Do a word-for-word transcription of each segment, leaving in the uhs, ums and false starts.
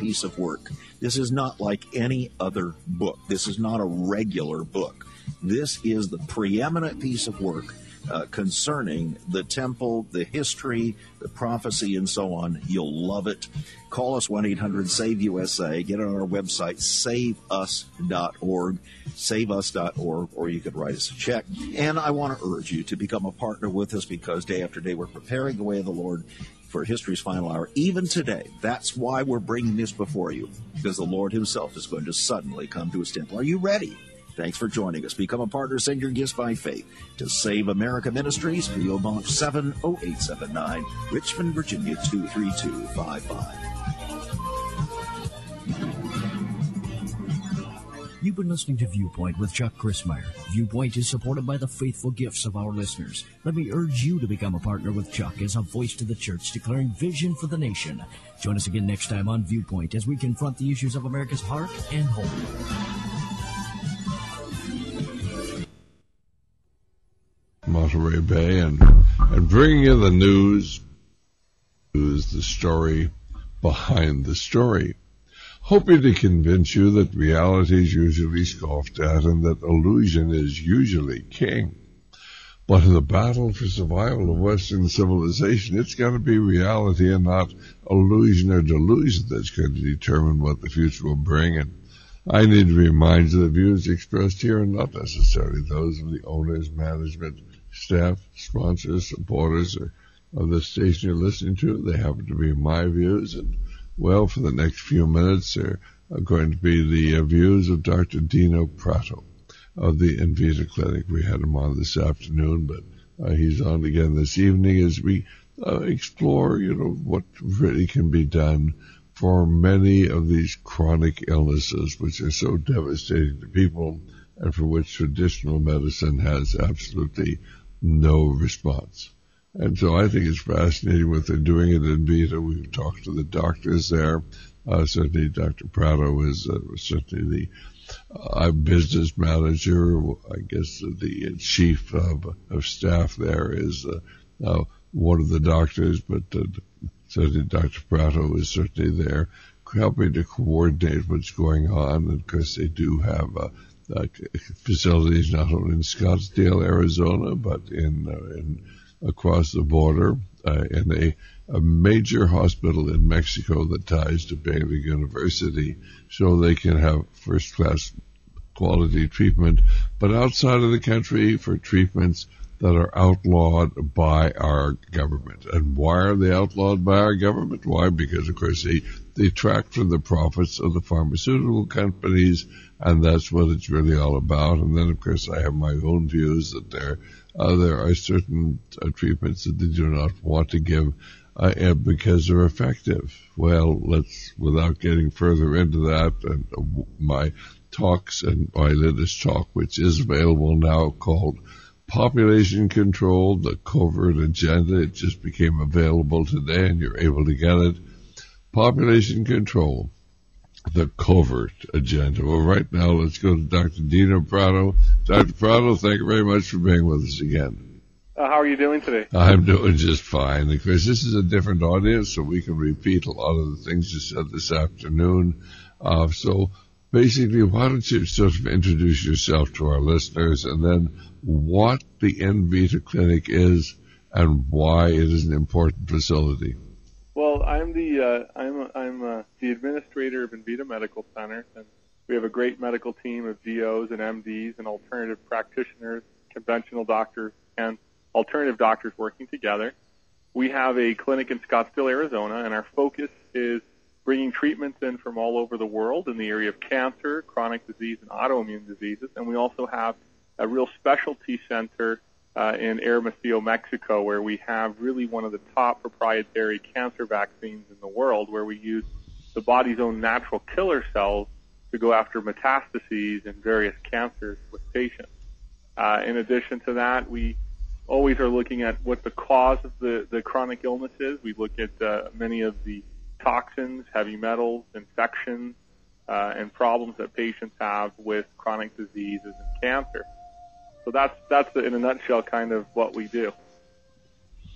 piece of work. This is not like any other book. This is not a regular book. This is the preeminent piece of work uh, concerning the temple, the history, the prophecy, and so on. You'll love it. Call us one eight hundred save U S A. Get on our website, save us dot org, save us dot org, or you could write us a check. And I want to urge you to become a partner with us, because day after day we're preparing the way of the Lord for history's final hour. Even today, that's why we're bringing this before you, because the Lord himself is going to suddenly come to his temple. Are you ready? Thanks for joining us. Become a partner. Send your gifts by faith to Save America Ministries, P O. Box seven oh eight seven nine, Richmond, Virginia two three two five five. You've been listening to Viewpoint with Chuck Crismier. Viewpoint is supported by the faithful gifts of our listeners. Let me urge you to become a partner with Chuck as a voice to the church declaring vision for the nation. Join us again next time on Viewpoint as we confront the issues of America's heart and home. Monterey Bay, and, and bringing you the news, news, the story behind the story. Hoping to convince you that reality is usually scoffed at and that illusion is usually king. But in the battle for survival of Western civilization, it's got to be reality and not illusion or delusion that's going to determine what the future will bring. And I need to remind you the views expressed here are not necessarily those of the owners, management, staff, sponsors, supporters, or of the station you're listening to. They happen to be my views, and well, for the next few minutes, there are going to be the uh, views of Doctor Dino Prato of the Envita Clinic. We had him on this afternoon, but uh, he's on again this evening as we uh, explore, you know, what really can be done for many of these chronic illnesses, which are so devastating to people and for which traditional medicine has absolutely no response. And so I think it's fascinating what they're doing at Envita. We've talked to the doctors there. Uh, certainly Doctor Prato is uh, certainly the uh, business manager. I guess the chief of, of staff there is uh, uh, one of the doctors, but uh, certainly Doctor Prato is certainly there helping to coordinate what's going on. And of course they do have uh, uh, facilities not only in Scottsdale, Arizona, but in, uh, in across the border uh, in a, a major hospital in Mexico that ties to Baylor University, so they can have first-class quality treatment, but outside of the country for treatments that are outlawed by our government. And why are they outlawed by our government? Why? Because, of course, they detract from the profits of the pharmaceutical companies, and that's what it's really all about. And then, of course, I have my own views that there, uh, there are certain uh, treatments that they do not want to give uh, because they're effective. Well, let's, without getting further into that, and uh, my talks and my latest talk, which is available now, called Population Control, the Covert Agenda. It just became available today, and you're able to get it. Population Control, the Covert Agenda. Well, right now, let's go to Doctor Dino Prato. Doctor Prato, thank you very much for being with us again. Uh, how are you doing today? I'm doing just fine. Of course, this is a different audience, so we can repeat a lot of the things you said this afternoon. Uh, so basically, why don't you sort of introduce yourself to our listeners, and then what the Envita Clinic is and why it is an important facility. Well, I'm the uh, I'm I'm uh, the administrator of Envita Medical Center, and we have a great medical team of D Os and M Ds and alternative practitioners, conventional doctors, and alternative doctors working together. We have a clinic in Scottsdale, Arizona, and our focus is bringing treatments in from all over the world in the area of cancer, chronic disease, and autoimmune diseases. And we also have a real specialty center uh, in Hermosillo, Mexico, where we have really one of the top proprietary cancer vaccines in the world, where we use the body's own natural killer cells to go after metastases in various cancers with patients. Uh, in addition to that, we always are looking at what the cause of the, the chronic illness is. We look at uh, many of the toxins, heavy metals, infections, uh, and problems that patients have with chronic diseases and cancer. So that's that's in a nutshell kind of what we do.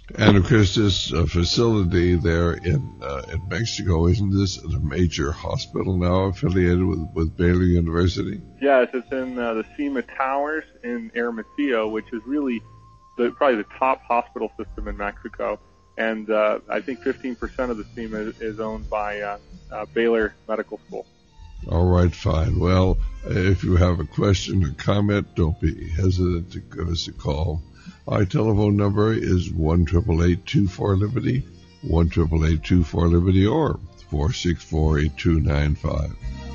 And of course, this uh, facility there in uh, in Mexico, isn't this a major hospital now affiliated with, with Baylor University? Yes, it's in uh, the SEMA Towers in Hermosillo, which is really the, probably the top hospital system in Mexico. And uh, I think fifteen percent of the SEMA is, is owned by uh, uh, Baylor Medical School. All right, fine. Well, if you have a question or comment, don't be hesitant to give us a call. Our telephone number is one eight eight eight, two four, Liberty, one eight eight eight, two four, Liberty, or four six four, eight two nine five.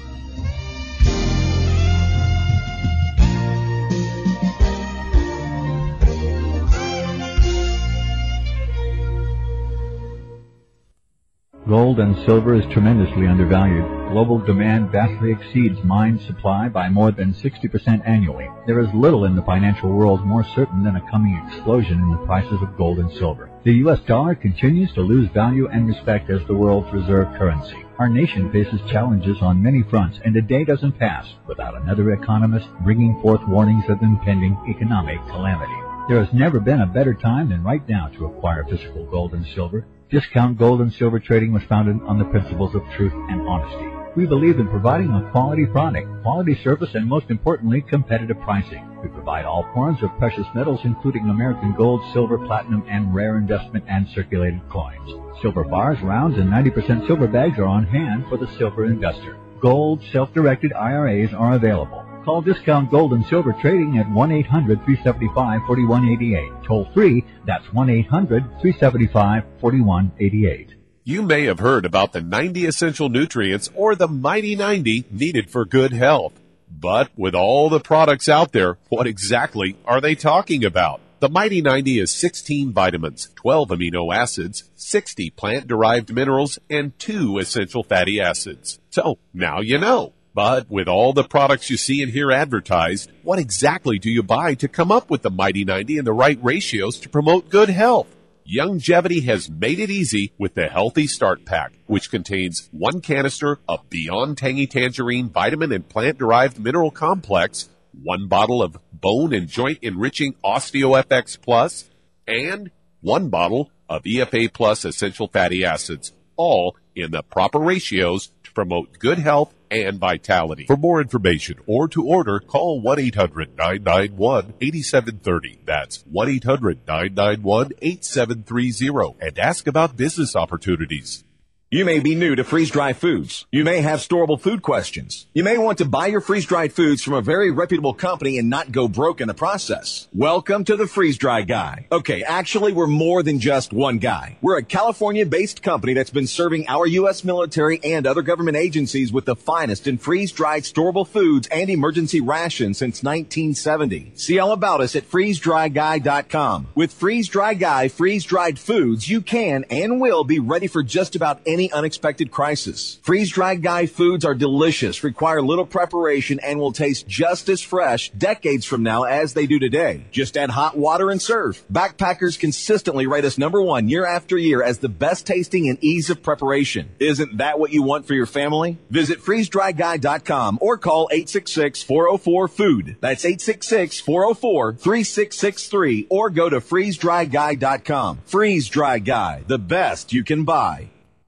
Gold and silver is tremendously undervalued. Global demand vastly exceeds mine supply by more than sixty percent annually. There is little in the financial world more certain than a coming explosion in the prices of gold and silver. The U S dollar continues to lose value and respect as the world's reserve currency. Our nation faces challenges on many fronts, and a day doesn't pass without another economist bringing forth warnings of impending economic calamity. There has never been a better time than right now to acquire physical gold and silver. Discount Gold and Silver Trading was founded on the principles of truth and honesty. We believe in providing a quality product, quality service, and most importantly, competitive pricing. We provide all forms of precious metals, including American gold, silver, platinum, and rare investment and circulated coins. Silver bars, rounds, and ninety percent silver bags are on hand for the silver investor. Gold self-directed I R As are available. Call Discount Gold and Silver Trading at one eight hundred, three seven five, four one eight eight. Toll free, that's one eight hundred, three seven five, four one eight eight. You may have heard about the ninety essential nutrients or the Mighty ninety needed for good health. But with all the products out there, what exactly are they talking about? The Mighty ninety is sixteen vitamins, twelve amino acids, sixty plant-derived minerals, and two essential fatty acids. So, now you know. But with all the products you see and hear advertised, what exactly do you buy to come up with the Mighty ninety and the right ratios to promote good health? Youngevity has made it easy with the Healthy Start Pack, which contains one canister of Beyond Tangy Tangerine Vitamin and Plant-Derived Mineral Complex, one bottle of Bone and Joint Enriching OsteoFX Plus, and one bottle of E F A Plus Essential Fatty Acids, all in the proper ratios to promote good health and vitality. For more information or to order, call one eight hundred, nine nine one, eight seven three zero. That's one eight hundred, nine nine one, eight seven three zero. And ask about business opportunities. You may be new to freeze-dried foods. You may have storable food questions. You may want to buy your freeze-dried foods from a very reputable company and not go broke in the process. Welcome to the Freeze-Dry Guy. Okay, actually, we're more than just one guy. We're a California-based company that's been serving our U S military and other government agencies with the finest in freeze-dried storable foods and emergency rations since nineteen seventy. See all about us at freeze dry guy dot com. With Freeze-Dry Guy freeze-dried foods, you can and will be ready for just about any unexpected crisis. Freeze-Dried Guy foods are delicious, require little preparation, and will taste just as fresh decades from now as they do today. Just add hot water and serve. Backpackers consistently rate us number one year after year as the best tasting and ease of preparation. Isn't that what you want for your family? Visit freeze dry guy dot com or call eight six six, four oh four, food. That's eight six six, four oh four, three six six three or go to freeze dry guy dot com. Freeze-Dry Guy, the best you can buy.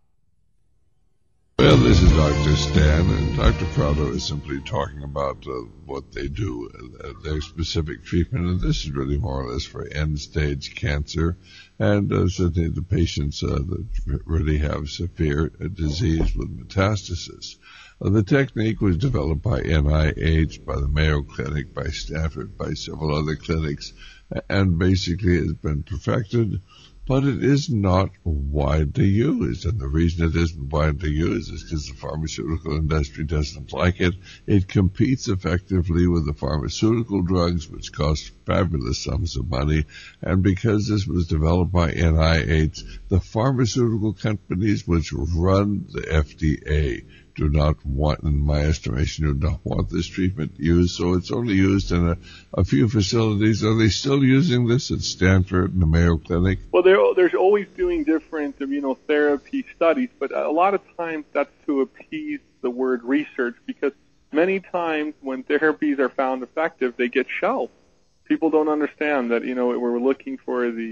Well, this is Doctor Stan, and Doctor Prado is simply talking about uh, what they do, uh, their specific treatment, and this is really more or less for end-stage cancer, and uh, certainly the patients uh, that really have severe uh, disease with metastasis. Uh, the technique was developed by N I H, by the Mayo Clinic, by Stanford, by several other clinics, and basically has been perfected. But it is not widely used, and the reason it isn't widely used is because the pharmaceutical industry doesn't like it. It competes effectively with the pharmaceutical drugs, which cost fabulous sums of money, and because this was developed by N I H, the pharmaceutical companies which run the F D A do not want, in my estimation, do not want this treatment used, so it's only used in a, a few facilities. Are they still using this at Stanford and the Mayo Clinic? Well, they're, they're always doing different immunotherapy studies, but a lot of times that's to appease the word research, because many times when therapies are found effective, they get shelved. People don't understand that, you know, we're looking for the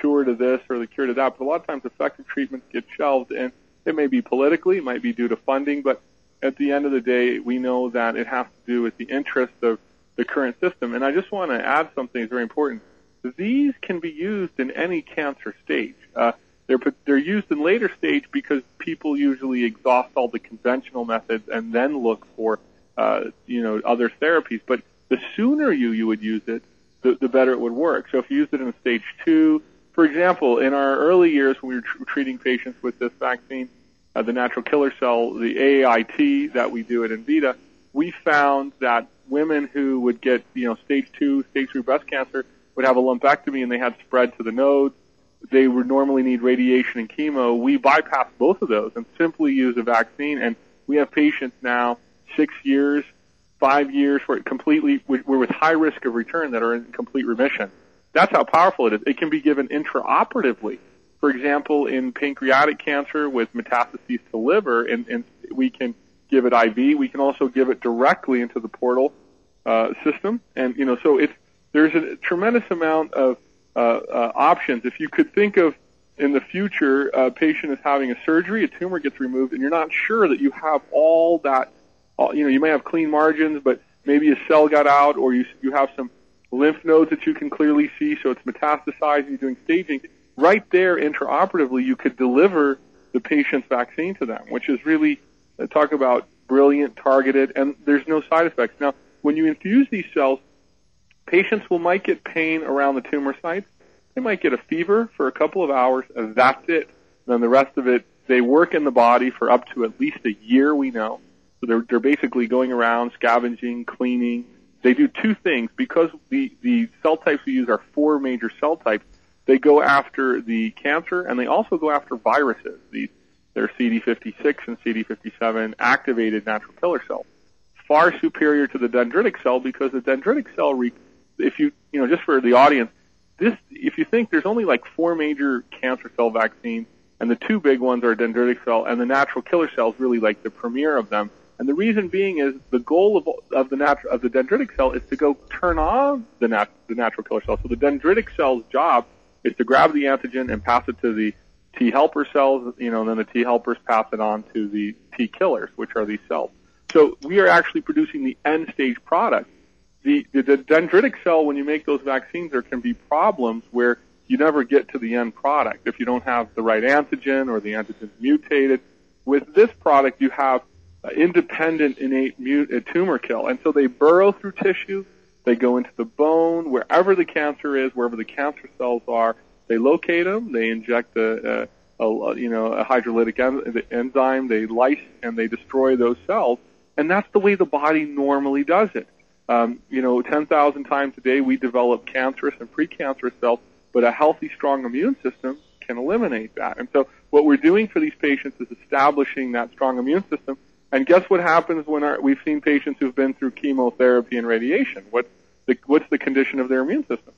cure to this or the cure to that, but a lot of times effective treatments get shelved, and it may be politically, it might be due to funding, but at the end of the day, we know that it has to do with the interest of the current system. And I just want to add something that's very important. These can be used in any cancer stage. Uh, they're, they're used in later stage because people usually exhaust all the conventional methods and then look for, uh, you know, other therapies. But the sooner you, you would use it, the, the better it would work. So if you use it in stage two, for example, in our early years when we were tr- treating patients with this vaccine, uh, the natural killer cell, the A A I T that we do at Envita, we found that women who would get, you know, stage two, stage three breast cancer would have a lumpectomy and they had spread to the nodes. They would normally need radiation and chemo. We bypass both of those and simply use a vaccine. And we have patients now six years, five years, where it completely, we're with high risk of return that are in complete remission. That's how powerful it is. It can be given intraoperatively. For example, in pancreatic cancer with metastases to liver, and, and we can give it I V. We can also give it directly into the portal uh, system. And, you know, so it's, there's a tremendous amount of uh, uh, options. If you could think of in the future, a patient is having a surgery, a tumor gets removed, and you're not sure that you have all that, all, you know, you may have clean margins, but maybe a cell got out, or you you have some lymph nodes that you can clearly see, so it's metastasizing, you're doing staging. Right there, intraoperatively, you could deliver the patient's vaccine to them, which is really, uh, talk about brilliant, targeted, and there's no side effects. Now, when you infuse these cells, patients will might get pain around the tumor sites. They might get a fever for a couple of hours, and that's it. Then the rest of it, they work in the body for up to at least a year, we know. So they're, they're basically going around scavenging, cleaning. They do two things. Because the, the cell types we use are four major cell types, they go after the cancer, and they also go after viruses. These, they're C D fifty-six and C D fifty-seven activated natural killer cells. Far superior to the dendritic cell, because the dendritic cell, re- if you, you know, just for the audience, this, if you think there's only like four major cancer cell vaccines, and the two big ones are dendritic cell, and the natural killer cell is really like the premier of them. And the reason being is the goal of, of the natural, of the dendritic cell is to go turn on the, nat, the natural killer cell. So the dendritic cell's job is to grab the antigen and pass it to the T helper cells, you know, and then the T helpers pass it on to the T killers, which are these cells. So we are actually producing the end stage product. The, the, the dendritic cell, when you make those vaccines, there can be problems where you never get to the end product if you don't have the right antigen or the antigen's mutated. With this product, you have uh, independent innate mut- uh, tumor kill. And so they burrow through tissue, they go into the bone, wherever the cancer is, wherever the cancer cells are, they locate them, they inject a, a, a you know, a hydrolytic en- enzyme, they lyse and they destroy those cells. And that's the way the body normally does it. Um, you know, ten thousand times a day we develop cancerous and precancerous cells, but a healthy, strong immune system can eliminate that. And so what we're doing for these patients is establishing that strong immune system. And guess what happens when our, we've seen patients who've been through chemotherapy and radiation? What's the, what's the condition of their immune system?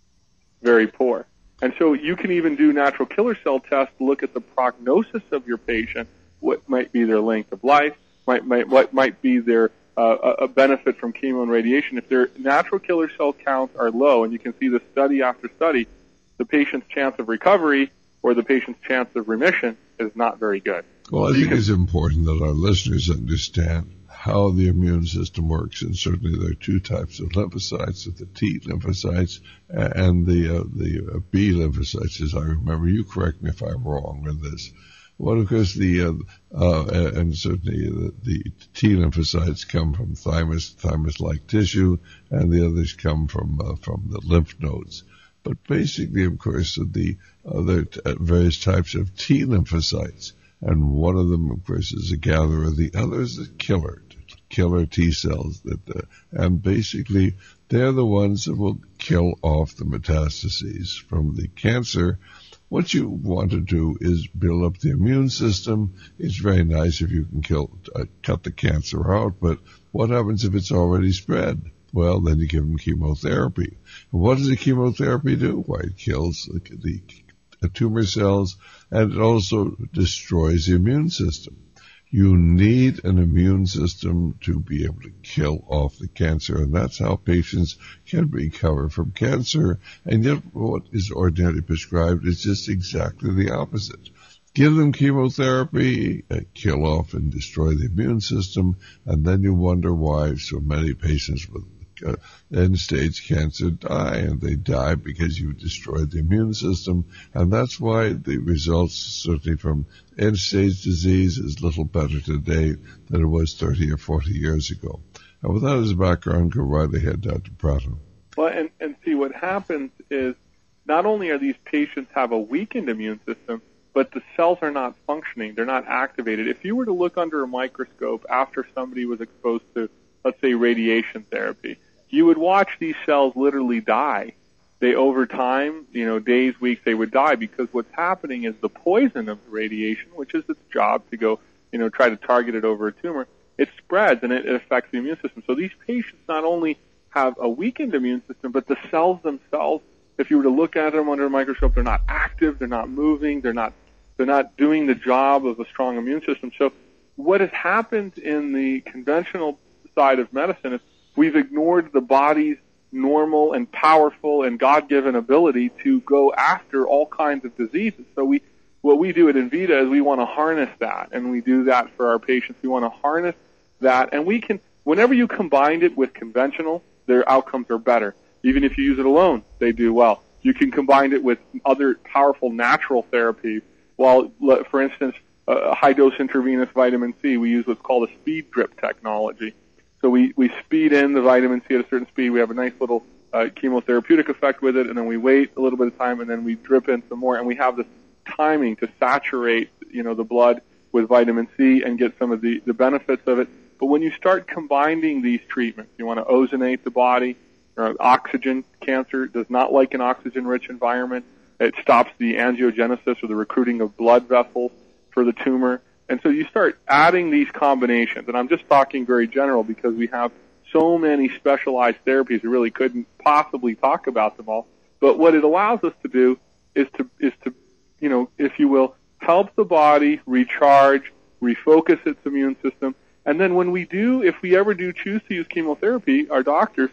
Very poor. And so you can even do natural killer cell tests to look at the prognosis of your patient, what might be their length of life, might, might, what might be their uh, a benefit from chemo and radiation. If their natural killer cell counts are low, and you can see this study after study, the patient's chance of recovery or the patient's chance of remission is not very good. Well, I so think can, it's important that our listeners understand how the immune system works, and certainly there are two types of lymphocytes: the T lymphocytes and the uh, the uh, B lymphocytes, as I remember. You correct me if I'm wrong in this. Well, of course, the uh, uh, and certainly the, the T lymphocytes come from thymus, thymus-like tissue, and the others come from uh, from the lymph nodes. But basically, of course, the other t- various types of T lymphocytes, and one of them, of course, is a gatherer. The other is the killer, killer T cells. That uh, and basically, they're the ones that will kill off the metastases from the cancer. What you want to do is build up the immune system. It's very nice if you can kill, uh, cut the cancer out, but what happens if it's already spread? Well, then you give them chemotherapy. And what does the chemotherapy do? Why, it kills the, the, the tumor cells, and it also destroys the immune system. You need an immune system to be able to kill off the cancer, and that's how patients can recover from cancer. And yet what is ordinarily prescribed is just exactly the opposite. Give them chemotherapy, uh, kill off and destroy the immune system, and then you wonder why so many patients with uh, end-stage cancer die, and they die because you destroyed the immune system, and that's why the results, certainly from end-stage disease, is little better today than it was thirty or forty years ago. And with that as a background, go right ahead, Doctor Pratto. Well, and, and see, what happens is not only are these patients have a weakened immune system, but the cells are not functioning. They're not activated. If you were to look under a microscope after somebody was exposed to, let's say, radiation therapy, you would watch these cells literally die. They, over time, you know, days, weeks, they would die because what's happening is the poison of the radiation, which is its job to go, you know, try to target it over a tumor, it spreads and it, it affects the immune system. So these patients not only have a weakened immune system, but the cells themselves, if you were to look at them under a microscope, they're not active, they're not moving, they're not, they're not doing the job of a strong immune system. So what has happened in the conventional side of medicine is we've ignored the body's normal and powerful and God-given ability to go after all kinds of diseases. So we, what we do at Envita is we want to harness that, and we do that for our patients. We want to harness that, and we can, whenever you combine it with conventional, their outcomes are better. Even if you use it alone, they do well. You can combine it with other powerful natural therapies. While, for instance, a high-dose intravenous vitamin C, we use what's called a speed drip technology. So we, we speed in the vitamin C at a certain speed. We have a nice little uh, chemotherapeutic effect with it, and then we wait a little bit of time, and then we drip in some more, and we have this timing to saturate, you know, the blood with vitamin C and get some of the, the benefits of it. But when you start combining these treatments, you want to ozonate the body. Uh, oxygen, cancer does not like an oxygen-rich environment. It stops the angiogenesis or the recruiting of blood vessels for the tumor. And so you start adding these combinations, and I'm just talking very general because we have so many specialized therapies, we really couldn't possibly talk about them all. But what it allows us to do is to, is to, you know, if you will, help the body recharge, refocus its immune system. And then when we do, if we ever do choose to use chemotherapy, our doctors,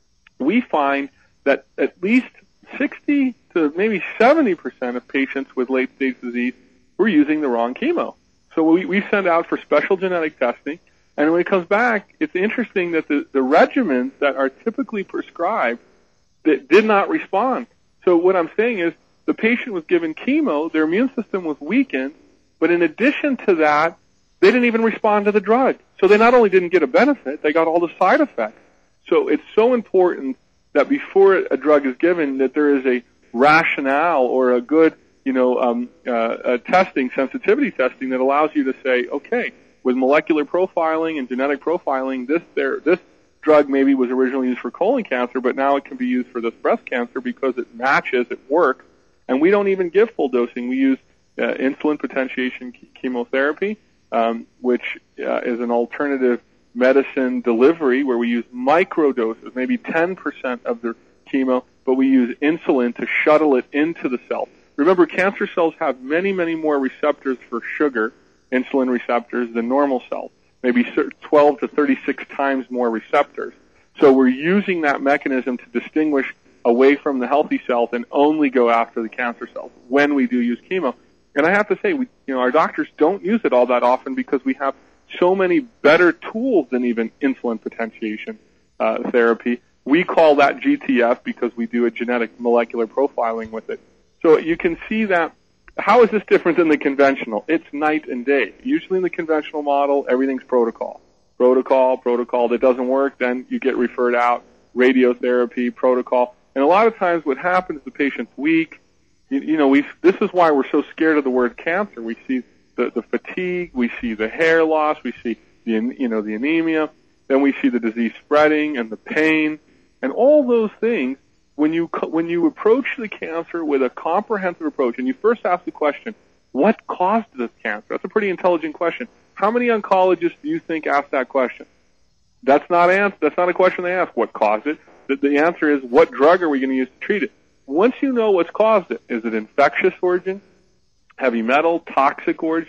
we find that at least sixty to maybe seventy percent of patients with late-stage disease were using the wrong chemo. So we, we send out for special genetic testing, and when it comes back, it's interesting that the, the regimens that are typically prescribed that did not respond. So what I'm saying is the patient was given chemo, their immune system was weakened, but in addition to that, they didn't even respond to the drug. So they not only didn't get a benefit, they got all the side effects. So it's so important that before a drug is given that there is a rationale or a good, you know, um, uh, uh, testing, sensitivity testing that allows you to say, okay, with molecular profiling and genetic profiling, this there, this drug maybe was originally used for colon cancer, but now it can be used for this breast cancer because it matches, it works, and we don't even give full dosing. We use uh, insulin potentiation chemotherapy, um, which uh, is an alternative medicine delivery where we use micro doses, maybe ten percent of the chemo, but we use insulin to shuttle it into the cell. Remember, cancer cells have many, many more receptors for sugar, insulin receptors, than normal cells, maybe twelve to thirty-six times more receptors. So we're using that mechanism to distinguish away from the healthy cells and only go after the cancer cells when we do use chemo. And I have to say, we, you know, our doctors don't use it all that often because we have so many better tools than even insulin potentiation uh, therapy. We call that G T F because we do a genetic molecular profiling with it. So you can see that. How is this different than the conventional? It's night and day. Usually in the conventional model, everything's protocol. Protocol, protocol. That doesn't work, then you get referred out. Radiotherapy, protocol. And a lot of times what happens, the patient's weak. You, you know, we this is why we're so scared of the word cancer. We see the, the fatigue, we see the hair loss, we see the, you know, the anemia, then we see the disease spreading and the pain, and all those things. When you when you approach the cancer with a comprehensive approach, and you first ask the question, what caused this cancer? That's a pretty intelligent question. How many oncologists do you think ask that question? That's not answer. That's not a question they ask. What caused it? The, the answer is, what drug are we going to use to treat it? Once you know what's caused it, is it infectious origin, heavy metal, toxic origin?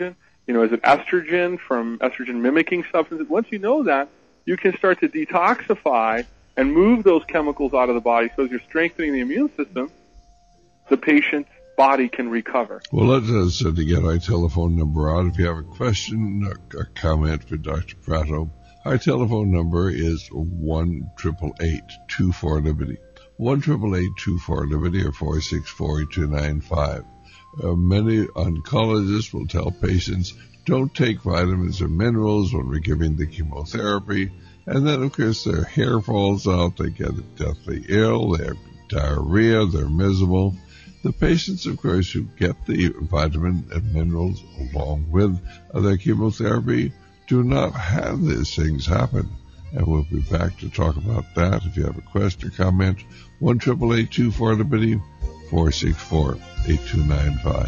You know, is it estrogen from estrogen-mimicking substances? Once you know that, you can start to detoxify and move those chemicals out of the body. So as you're strengthening the immune system, the patient's body can recover. Well, let us uh, to get our telephone number out. If you have a question or a comment for Doctor Pratto, our telephone number is one eight eight eight, two four, Liberty. one eight eight eight, two four, Liberty or four six four, two nine five. Uh, many oncologists will tell patients, don't take vitamins or minerals when we're giving the chemotherapy. And then, of course, their hair falls out, they get deathly ill, they have diarrhea, they're miserable. The patients, of course, who get the vitamin and minerals along with their chemotherapy do not have these things happen. And we'll be back to talk about that. If you have a question or comment, one eight eight eight, two four, Liberty, four six four, eight two nine five.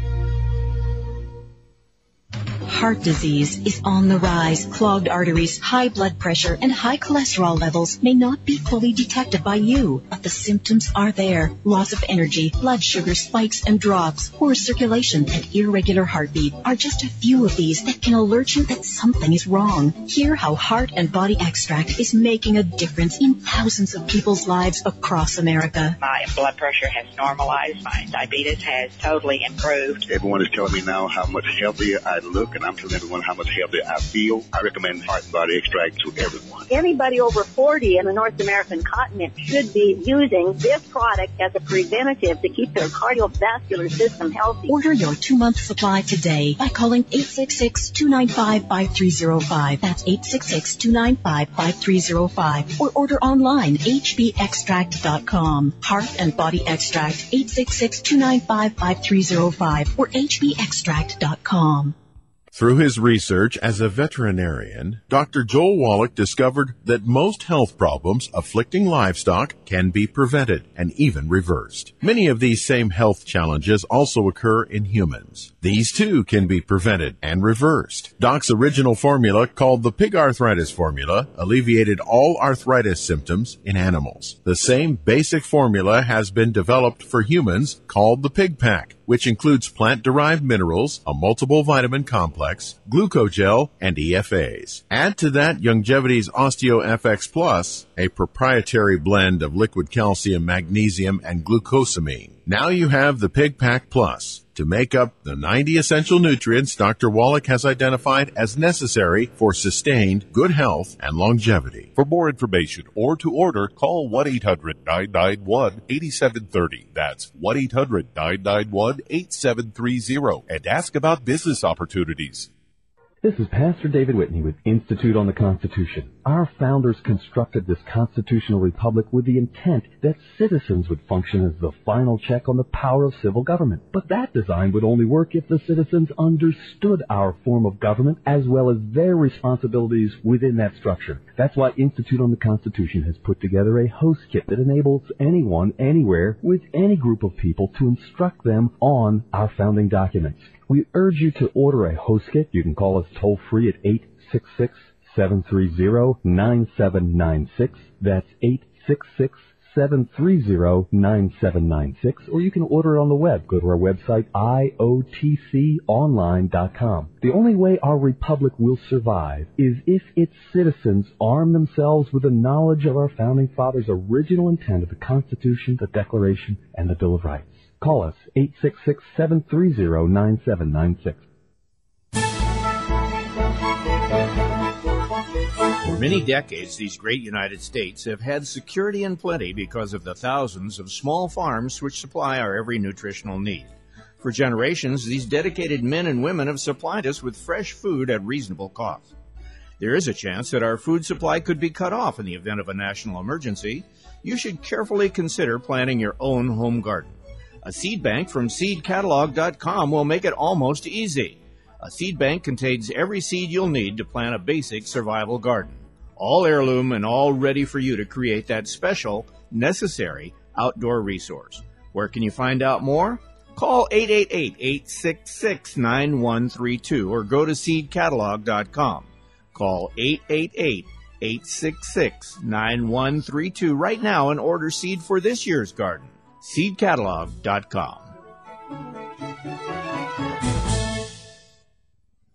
Heart disease is on the rise. Clogged arteries, high blood pressure, and high cholesterol levels may not be fully detected by you, but the symptoms are there. Loss of energy, blood sugar spikes and drops, poor circulation, and irregular heartbeat are just a few of these that can alert you that something is wrong. Hear how Heart and Body Extract is making a difference in thousands of people's lives across America. My blood pressure has normalized. My diabetes has totally improved. Everyone is telling me now how much healthier I look, and I'm telling everyone how much healthier I feel. I recommend Heart and Body Extract to everyone. Anybody over forty in the North American continent should be using this product as a preventative to keep their cardiovascular system healthy. Order your two-month supply today by calling eight six six, two nine five, five three zero five. That's eight six six, two nine five, five three zero five. Or order online, h b extract dot com. Heart and Body Extract, eight six six, two nine five, five three zero five or h b extract dot com. Through his research as a veterinarian, Doctor Joel Wallach discovered that most health problems afflicting livestock can be prevented and even reversed. Many of these same health challenges also occur in humans. These too can be prevented and reversed. Doc's original formula, called the Pig Arthritis Formula, alleviated all arthritis symptoms in animals. The same basic formula has been developed for humans, called the Pig Pack, which includes plant-derived minerals, a multiple vitamin complex, glucogel, and E F As. Add to that Youngevity's OsteoFX Plus, a proprietary blend of liquid calcium, magnesium, and glucosamine. Now you have the Pig Pack Plus to make up the ninety essential nutrients Doctor Wallach has identified as necessary for sustained good health and longevity. For more information or to order, call one eight hundred, nine nine one, eight seven three zero. That's one eight hundred, nine nine one, eight seven three zero. And ask about business opportunities. This is Pastor David Whitney with Institute on the Constitution. Our founders constructed this constitutional republic with the intent that citizens would function as the final check on the power of civil government. But that design would only work if the citizens understood our form of government as well as their responsibilities within that structure. That's why Institute on the Constitution has put together a host kit that enables anyone, anywhere, with any group of people to instruct them on our founding documents. We urge you to order a host kit. You can call us toll-free at eight six six, seven three zero, nine seven nine six. That's eight six six, seven three zero, nine seven nine six. Or you can order it on the web. Go to our website, I O T C online dot com. The only way our republic will survive is if its citizens arm themselves with the knowledge of our founding fathers' original intent of the Constitution, the Declaration, and the Bill of Rights. Call us, eight six six, seven three zero, nine seven nine six. For many decades, these great United States have had security and plenty because of the thousands of small farms which supply our every nutritional need. For generations, these dedicated men and women have supplied us with fresh food at reasonable cost. There is a chance that our food supply could be cut off in the event of a national emergency. You should carefully consider planting your own home garden. A seed bank from seed catalog dot com will make it almost easy. A seed bank contains every seed you'll need to plant a basic survival garden. All heirloom and all ready for you to create that special, necessary outdoor resource. Where can you find out more? Call eight eight eight, eight six six, nine one three two or go to seed catalog dot com. Call eight eight eight, eight six six, nine one three two right now and order seed for this year's garden. seed catalog dot com.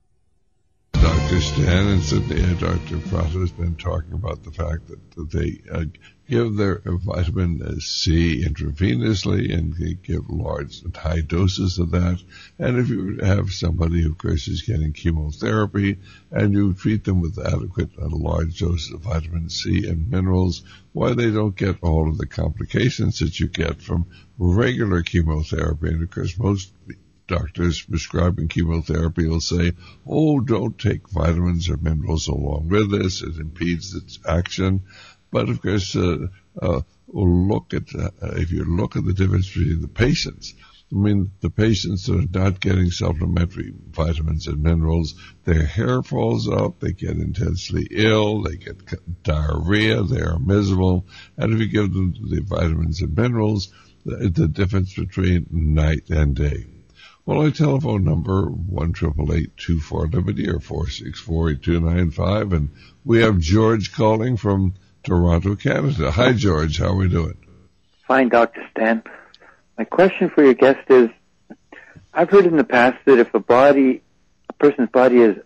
Stan. In Sydney, Doctor Prato has been talking about the fact that, that they uh, give their vitamin C intravenously, and they give large and high doses of that. And if you have somebody who, of course, is getting chemotherapy, and you treat them with adequate and large doses of vitamin C and minerals, why they don't get all of the complications that you get from regular chemotherapy. And, of course, most doctors prescribing chemotherapy will say, oh, don't take vitamins or minerals along with this. It impedes its action. But, of course, uh, uh, look at uh, if you look at the difference between the patients. I mean, the patients that are not getting supplementary vitamins and minerals, their hair falls out, they get intensely ill, they get diarrhea, they are miserable. And if you give them the vitamins and minerals, the, the difference between night and day. Well, our telephone number, one eight eight eight, two four, Liberty, or four six four, eight two nine five. And we have George calling from Toronto, Canada. Hi, George. How are we doing? Fine, Doctor Stan. My question for your guest is, I've heard in the past that if a body, a person's body is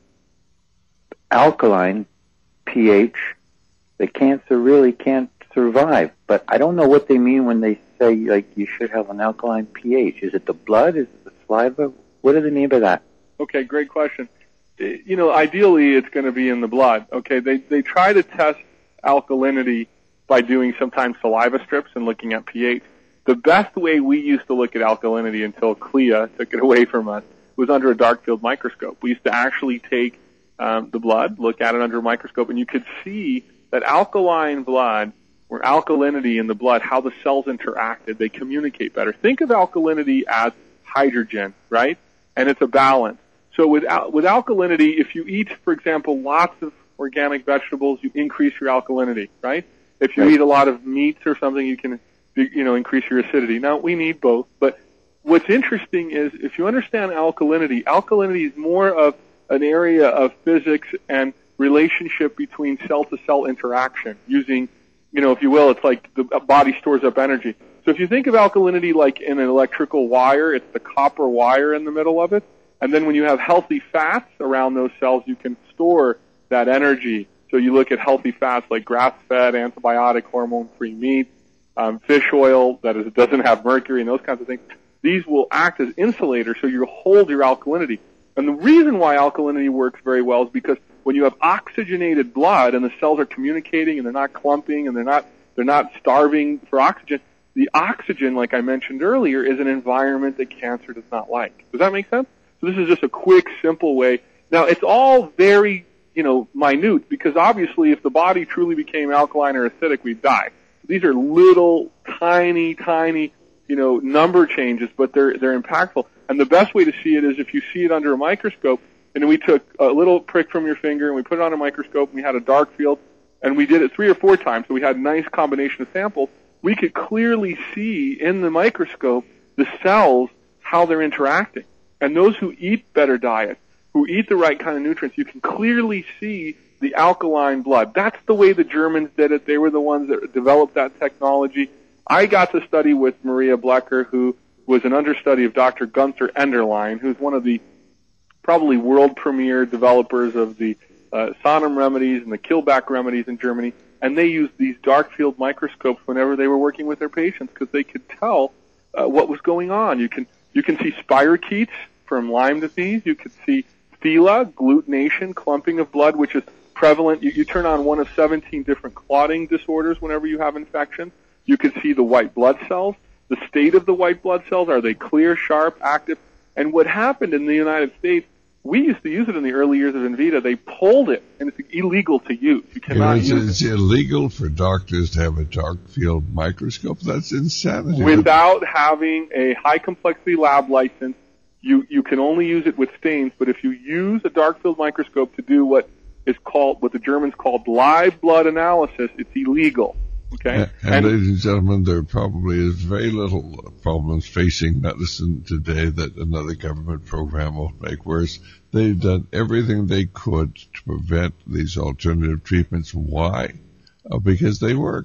alkaline pH, the cancer really can't survive. But I don't know what they mean when they say, like, you should have an alkaline pH. Is it the blood? Is it the saliva? What do they mean by that? Okay, great question. You know, ideally it's going to be in the blood. Okay, they they try to test alkalinity by doing sometimes saliva strips and looking at pH. The best way we used to look at alkalinity until C L I A took it away from us was under a dark field microscope. We used to actually take um, the blood, look at it under a microscope, and you could see that alkaline blood or alkalinity in the blood, how the cells interacted, they communicate better. Think of alkalinity as hydrogen, right? And it's a balance. So with al- with alkalinity, if you eat, for example, lots of organic vegetables, you increase your alkalinity, right? If you right. eat a lot of meats or something, you can, you know, increase your acidity. Now, we need both, but what's interesting is if you understand alkalinity, alkalinity is more of an area of physics and relationship between cell-to-cell interaction using, you know, if you will, it's like the body stores up energy. So if you think of alkalinity like in an electrical wire, it's the copper wire in the middle of it. And then when you have healthy fats around those cells, you can store that energy. So you look at healthy fats like grass-fed, antibiotic, hormone-free meat, um, fish oil that is, doesn't have mercury and those kinds of things. These will act as insulators, so you hold your alkalinity. And the reason why alkalinity works very well is because when you have oxygenated blood and the cells are communicating and they're not clumping and they're not they're not starving for oxygen, the oxygen, like I mentioned earlier, is an environment that cancer does not like. Does that make sense? So this is just a quick, simple way. Now, it's all very, you know, minute because obviously if the body truly became alkaline or acidic, we'd die. These are little, tiny, tiny, you know, number changes, but they're they're impactful. And the best way to see it is if you see it under a microscope, and we took a little prick from your finger and we put it on a microscope and we had a dark field, and we did it three or four times, so we had a nice combination of samples. We could clearly see in the microscope the cells, how they're interacting. And those who eat better diets, who eat the right kind of nutrients, you can clearly see the alkaline blood. That's the way the Germans did it. They were the ones that developed that technology. I got to study with Maria Blecher, who was an understudy of Doctor Gunther Enderlein, who's one of the probably world premier developers of the uh, Sonum remedies and the Killback remedies in Germany. And they used these dark field microscopes whenever they were working with their patients because they could tell uh, what was going on. You can you can see spirochetes from Lyme disease. You could see F I L A, agglutination, clumping of blood, which is prevalent. You, you turn on one of seventeen different clotting disorders whenever you have infection. You could see the white blood cells, the state of the white blood cells. Are they clear, sharp, active? And what happened in the United States, we used to use it in the early years of Envita. They pulled it, and it's illegal to use. You cannot it's, use it's it. It's illegal for doctors to have a dark field microscope? That's insanity. Without having a high-complexity lab license, you, you can only use it with stains, but if you use a dark field microscope to do what is called, what the Germans called live blood analysis, it's illegal. Okay. And, and, and ladies and gentlemen, there probably is very little problems facing medicine today that another government program will make worse. They've done everything they could to prevent these alternative treatments. Why? Uh, because they work.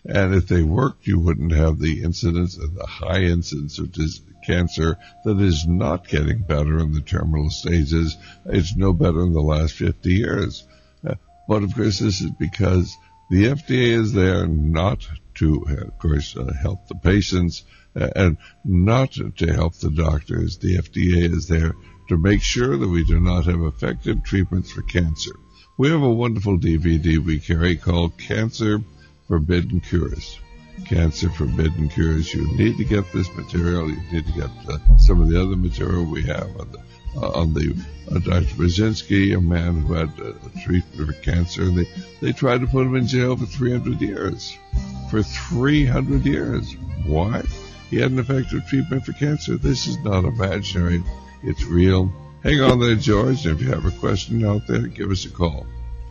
And if they worked, you wouldn't have the incidence and the high incidence of dis- cancer that is not getting better in the terminal stages. It's no better in the last fifty years. Uh, but of course, this is because the F D A is there not to, uh, of course, uh, help the patients uh, and not to help the doctors. The F D A is there to make sure that we do not have effective treatments for cancer. We have a wonderful D V D we carry called Cancer Forbidden Cures. Cancer Forbidden Cures. You need to get this material. You need to get uh, some of the other material we have on the, uh, on the uh, Doctor Brzezinski, a man who had uh, a treatment for cancer, and they, they tried to put him in jail for three hundred years. For three hundred years. Why? He had an effective treatment for cancer. This is not imaginary. It's real. Hang on there, George. If you have a question out there, give us a call.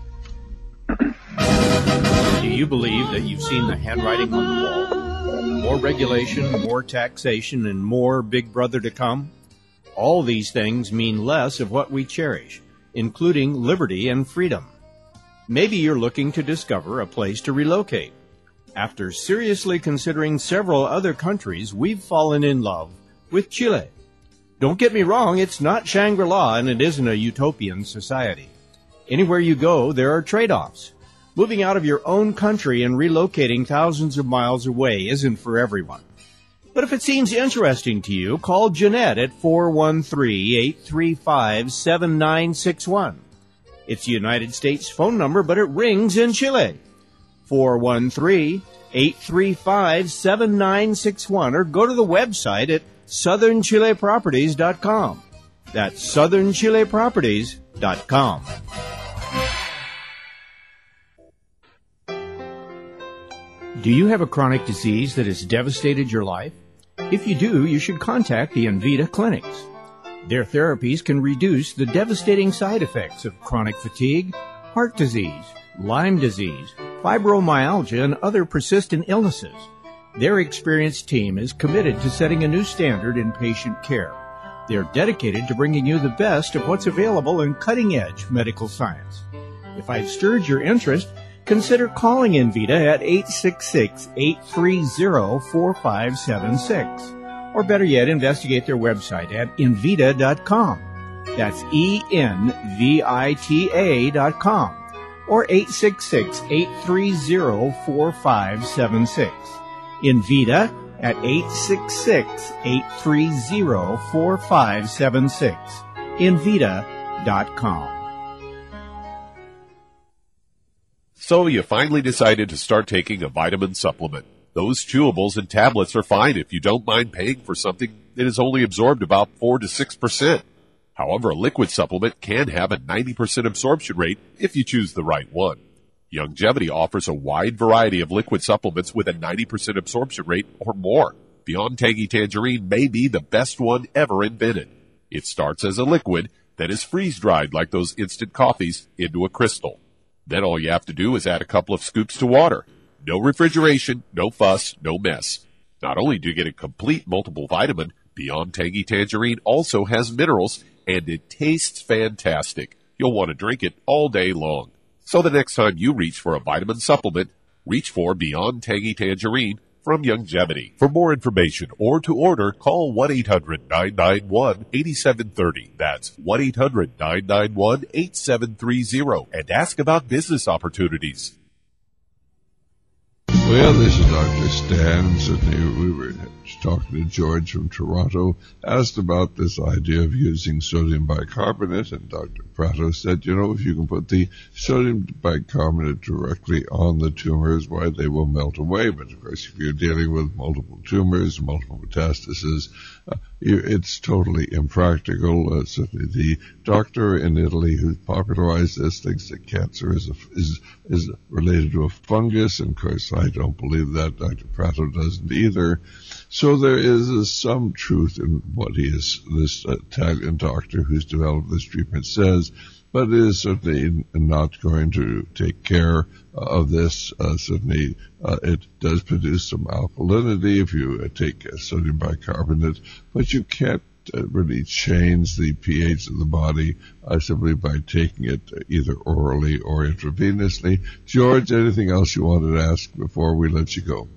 Do you believe that you've seen the handwriting on the wall? More regulation, more taxation, and more Big Brother to come? All these things mean less of what we cherish, including liberty and freedom. Maybe you're looking to discover a place to relocate. After seriously considering several other countries, we've fallen in love with Chile. Don't get me wrong, it's not Shangri-La and it isn't a utopian society. Anywhere you go, there are trade-offs. Moving out of your own country and relocating thousands of miles away isn't for everyone. But if it seems interesting to you, call Jeanette at four one three, eight three five, seven nine six one. It's a United States phone number, but it rings in Chile. four one three, eight three five, seven nine six one, or go to the website at southern chile properties dot com. That's southern chile properties dot com. Do you have a chronic disease that has devastated your life? If you do, you should contact the Envita clinics. Their therapies can reduce the devastating side effects of chronic fatigue, heart disease, Lyme disease, fibromyalgia, and other persistent illnesses. Their experienced team is committed to setting a new standard in patient care. They are dedicated to bringing you the best of what's available in cutting-edge medical science. If I've stirred your interest, consider calling Envita at eight six six, eight three zero, four five seven six. Or better yet, investigate their website at envita dot com. That's E N V I T A dot com. Or eight six six, eight three zero, four five seven six. Envita at eight six six, eight three zero, four five seven six. envita dot com. So you finally decided to start taking a vitamin supplement. Those chewables and tablets are fine if you don't mind paying for something that is only absorbed about four to six percent. However, a liquid supplement can have a ninety percent absorption rate if you choose the right one. Youngevity offers a wide variety of liquid supplements with a ninety percent absorption rate or more. Beyond Tangy Tangerine may be the best one ever invented. It starts as a liquid that is freeze-dried like those instant coffees into a crystal. Then all you have to do is add a couple of scoops to water. No refrigeration, no fuss, no mess. Not only do you get a complete multiple vitamin, Beyond Tangy Tangerine also has minerals, and it tastes fantastic. You'll want to drink it all day long. So the next time you reach for a vitamin supplement, reach for Beyond Tangy Tangerine from Youngevity. For more information or to order, call one eight hundred, nine nine one, eight seven three zero. That's one eight hundred, nine nine one, eight seven three zero and ask about business opportunities. Well, this is Doctor Stan. Certainly, we were talking to George from Toronto, asked about this idea of using sodium bicarbonate, and Doctor Prato said, you know, if you can put the sodium bicarbonate directly on the tumors, why, they will melt away. But, of course, if you're dealing with multiple tumors, multiple metastases, uh, it's totally impractical. Uh, certainly, the doctor in Italy who popularized this thinks that cancer is a, is is related to a fungus, and, of course, I don't believe that. Doctor Prato doesn't either. So there is uh, some truth in what he is, this uh, Italian doctor who's developed this treatment says, but it is certainly not going to take care uh, of this. Uh, certainly, uh, it does produce some alkalinity if you uh, take uh, sodium bicarbonate, but you can't uh, really change the pH of the body uh, simply by taking it either orally or intravenously. George, anything else you wanted to ask before we let you go?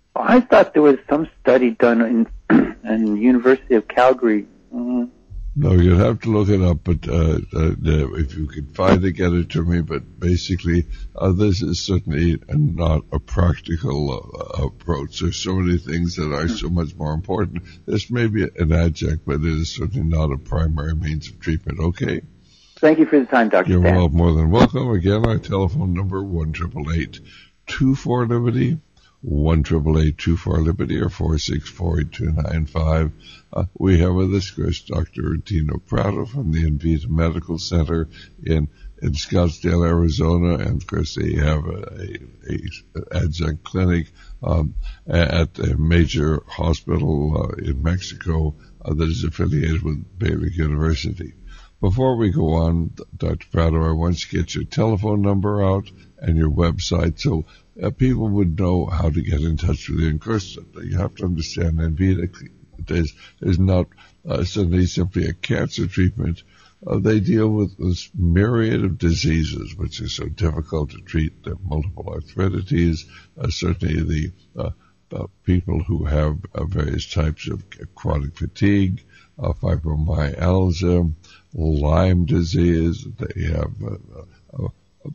I thought there was some study done in, in the University of Calgary. Mm. No, you'd have to look it up, but uh, uh, if you could find it, get it to me. But basically, uh, this is certainly not a practical uh, approach. There's so many things that are so much more important. This may be an adjunct, but it is certainly not a primary means of treatment. Okay? Thank you for the time, Doctor You're Stan. well, more than welcome. Again, our telephone number, one eight eight eight, two four, Liberty. one eight eight eight, two four, Liberty or four six four, eight two nine five. Uh, we have with us, Chris, Doctor Dino Prado from the Envita Medical Center in, in Scottsdale, Arizona. And, Chris, they have a, a, a adjunct clinic um, at a major hospital uh, in Mexico uh, that is affiliated with Baylor University. Before we go on, Doctor Prado, I want you to get your telephone number out and your website so uh, people would know how to get in touch with you. And, of course, you have to understand Envita is, is not uh, suddenly simply a cancer treatment. Uh, they deal with this myriad of diseases which are so difficult to treat, the multiple arthritides, uh, certainly the uh, uh, people who have uh, various types of chronic fatigue, uh, fibromyalgia, Lyme disease. They have uh, uh,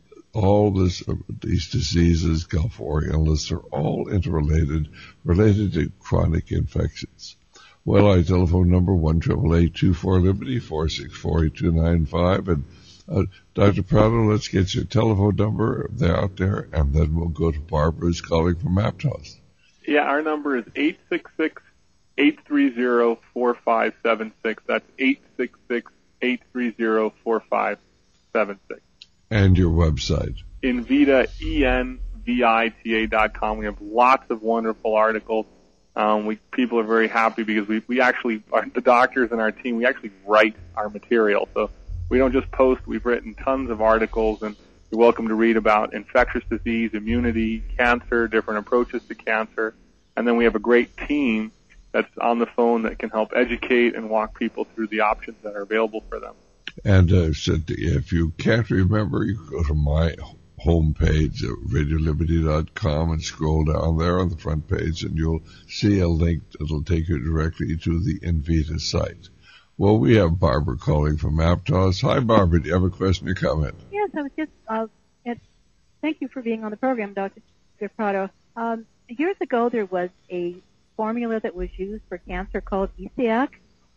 all this, uh, these diseases, Gulf War illness, are all interrelated, related to chronic infections. Well, our telephone number, one eight eight eight, two four, Liberty, four six four, eight two nine five. And uh, Doctor Prado, let's get your telephone number there out there, and then we'll go to Barbara, who's calling from Aptos. Yeah, our number is eight six six, eight three zero, four five seven six. That's eight six six, eight three zero, four five seven six. And your website? Envita, E N V I T A dot com. We have lots of wonderful articles. Um, we people are very happy because we we actually our, the doctors and our team we actually write our material. So we don't just post. We've written tons of articles, and you're welcome to read about infectious disease, immunity, cancer, different approaches to cancer, and then we have a great team that's on the phone that can help educate and walk people through the options that are available for them. And uh, so if you can't remember, you can go to my homepage at radio liberty dot com and scroll down there on the front page, and you'll see a link that'll take you directly to the Envita site. Well, we have Barbara calling from Aptos. Hi, Barbara. Do you have a question or comment? Yes, I was just, uh, it, thank you for being on the program, Doctor Prado. Um, years ago, there was a formula that was used for cancer called E C A C.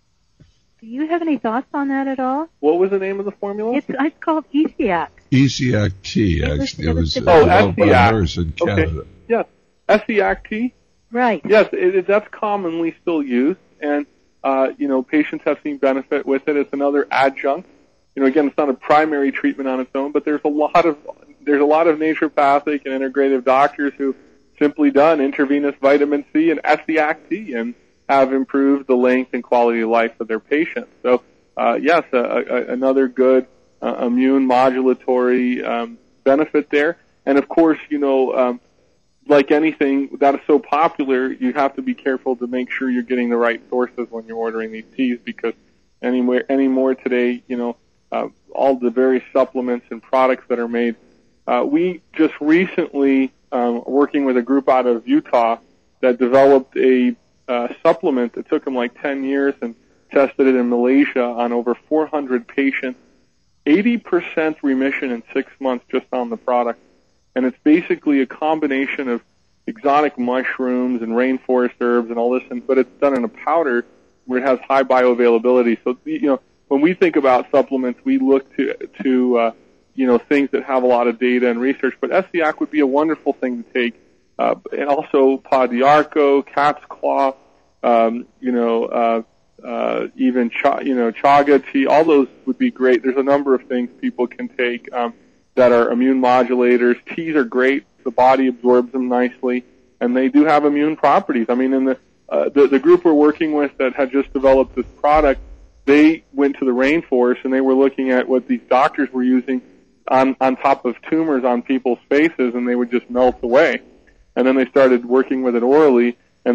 Do you have any thoughts on that at all? What was the name of the formula? It's, it's called E C A C. E C A C T, actually. It was, it was oh, developed by a S C A C. nurse in Canada. Okay. Yes, S C A C T. Right. Yes, it, it, that's commonly still used, and uh, you know, patients have seen benefit with it. It's another adjunct. You know, again, it's not a primary treatment on its own, but there's a lot of there's a lot of naturopathic and integrative doctors who simply done intravenous vitamin C and S C A C T and have improved the length and quality of life of their patients. So, uh, yes, a, a, another good uh, immune modulatory um, benefit there. And of course, you know, um, like anything that is so popular, you have to be careful to make sure you're getting the right sources when you're ordering these teas, because anywhere anymore today, you know, uh, all the various supplements and products that are made. Uh, we just recently, um, working with a group out of Utah that developed a uh, supplement that took them like ten years and tested it in Malaysia on over four hundred patients, eighty percent remission in six months just on the product. And it's basically a combination of exotic mushrooms and rainforest herbs and all this, and, but it's done in a powder where it has high bioavailability. So, you know, when we think about supplements, we look to, to uh, you know, things that have a lot of data and research. But S C A C would be a wonderful thing to take. Uh, and also Pa d'Arco, cat's claw, um, you know, uh, uh, even, cha- you know, chaga tea, all those would be great. There's a number of things people can take um, that are immune modulators. Teas are great. The body absorbs them nicely, and they do have immune properties. I mean, in the, uh, the, the group we're working with that had just developed this product, they went to the rainforest and they were looking at what these doctors were using on, on top of tumors on people's faces, and they would just melt away. And then they started working with it orally, and that's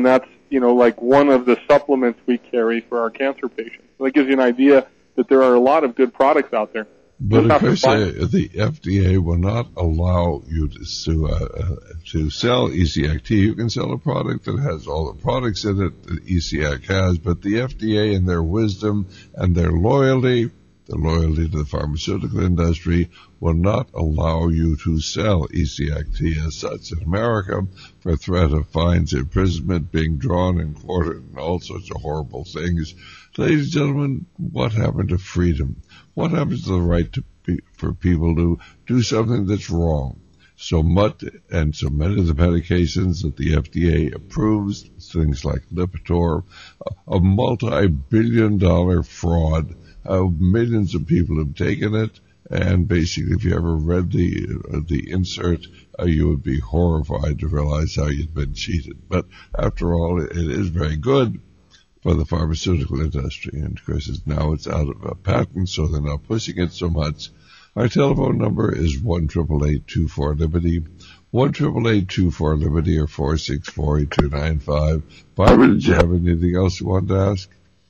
you know, like one of the supplements we carry for our cancer patients. So that gives you an idea that there are a lot of good products out there. But of course, uh, the F D A will not allow you to to, uh, to sell E C A C. You can sell a product that has all the products in it that E C A C has, but the F D A, in their wisdom and their loyalty, the loyalty to the pharmaceutical industry, will not allow you to sell E C A C as such in America for threat of fines, imprisonment, being drawn and quartered, and all sorts of horrible things. Ladies and gentlemen, what happened to freedom? What happens to the right to be, for people to do something that's wrong? So much, and so many of the medications that the F D A approves, things like Lipitor, a, a multi-billion dollar fraud. Uh, millions of people have taken it, and basically, if you ever read the uh, the insert, uh, you would be horrified to realize how you'd been cheated. But after all, it, it is very good for the pharmaceutical industry, and of course, it's, now it's out of a patent, so they're not pushing it so much. Our telephone number is one eight eight eight, two four, Liberty, one eight eight eight, two four, Liberty, or four six four, eight two nine five. Barbara, did you have anything else you wanted to ask?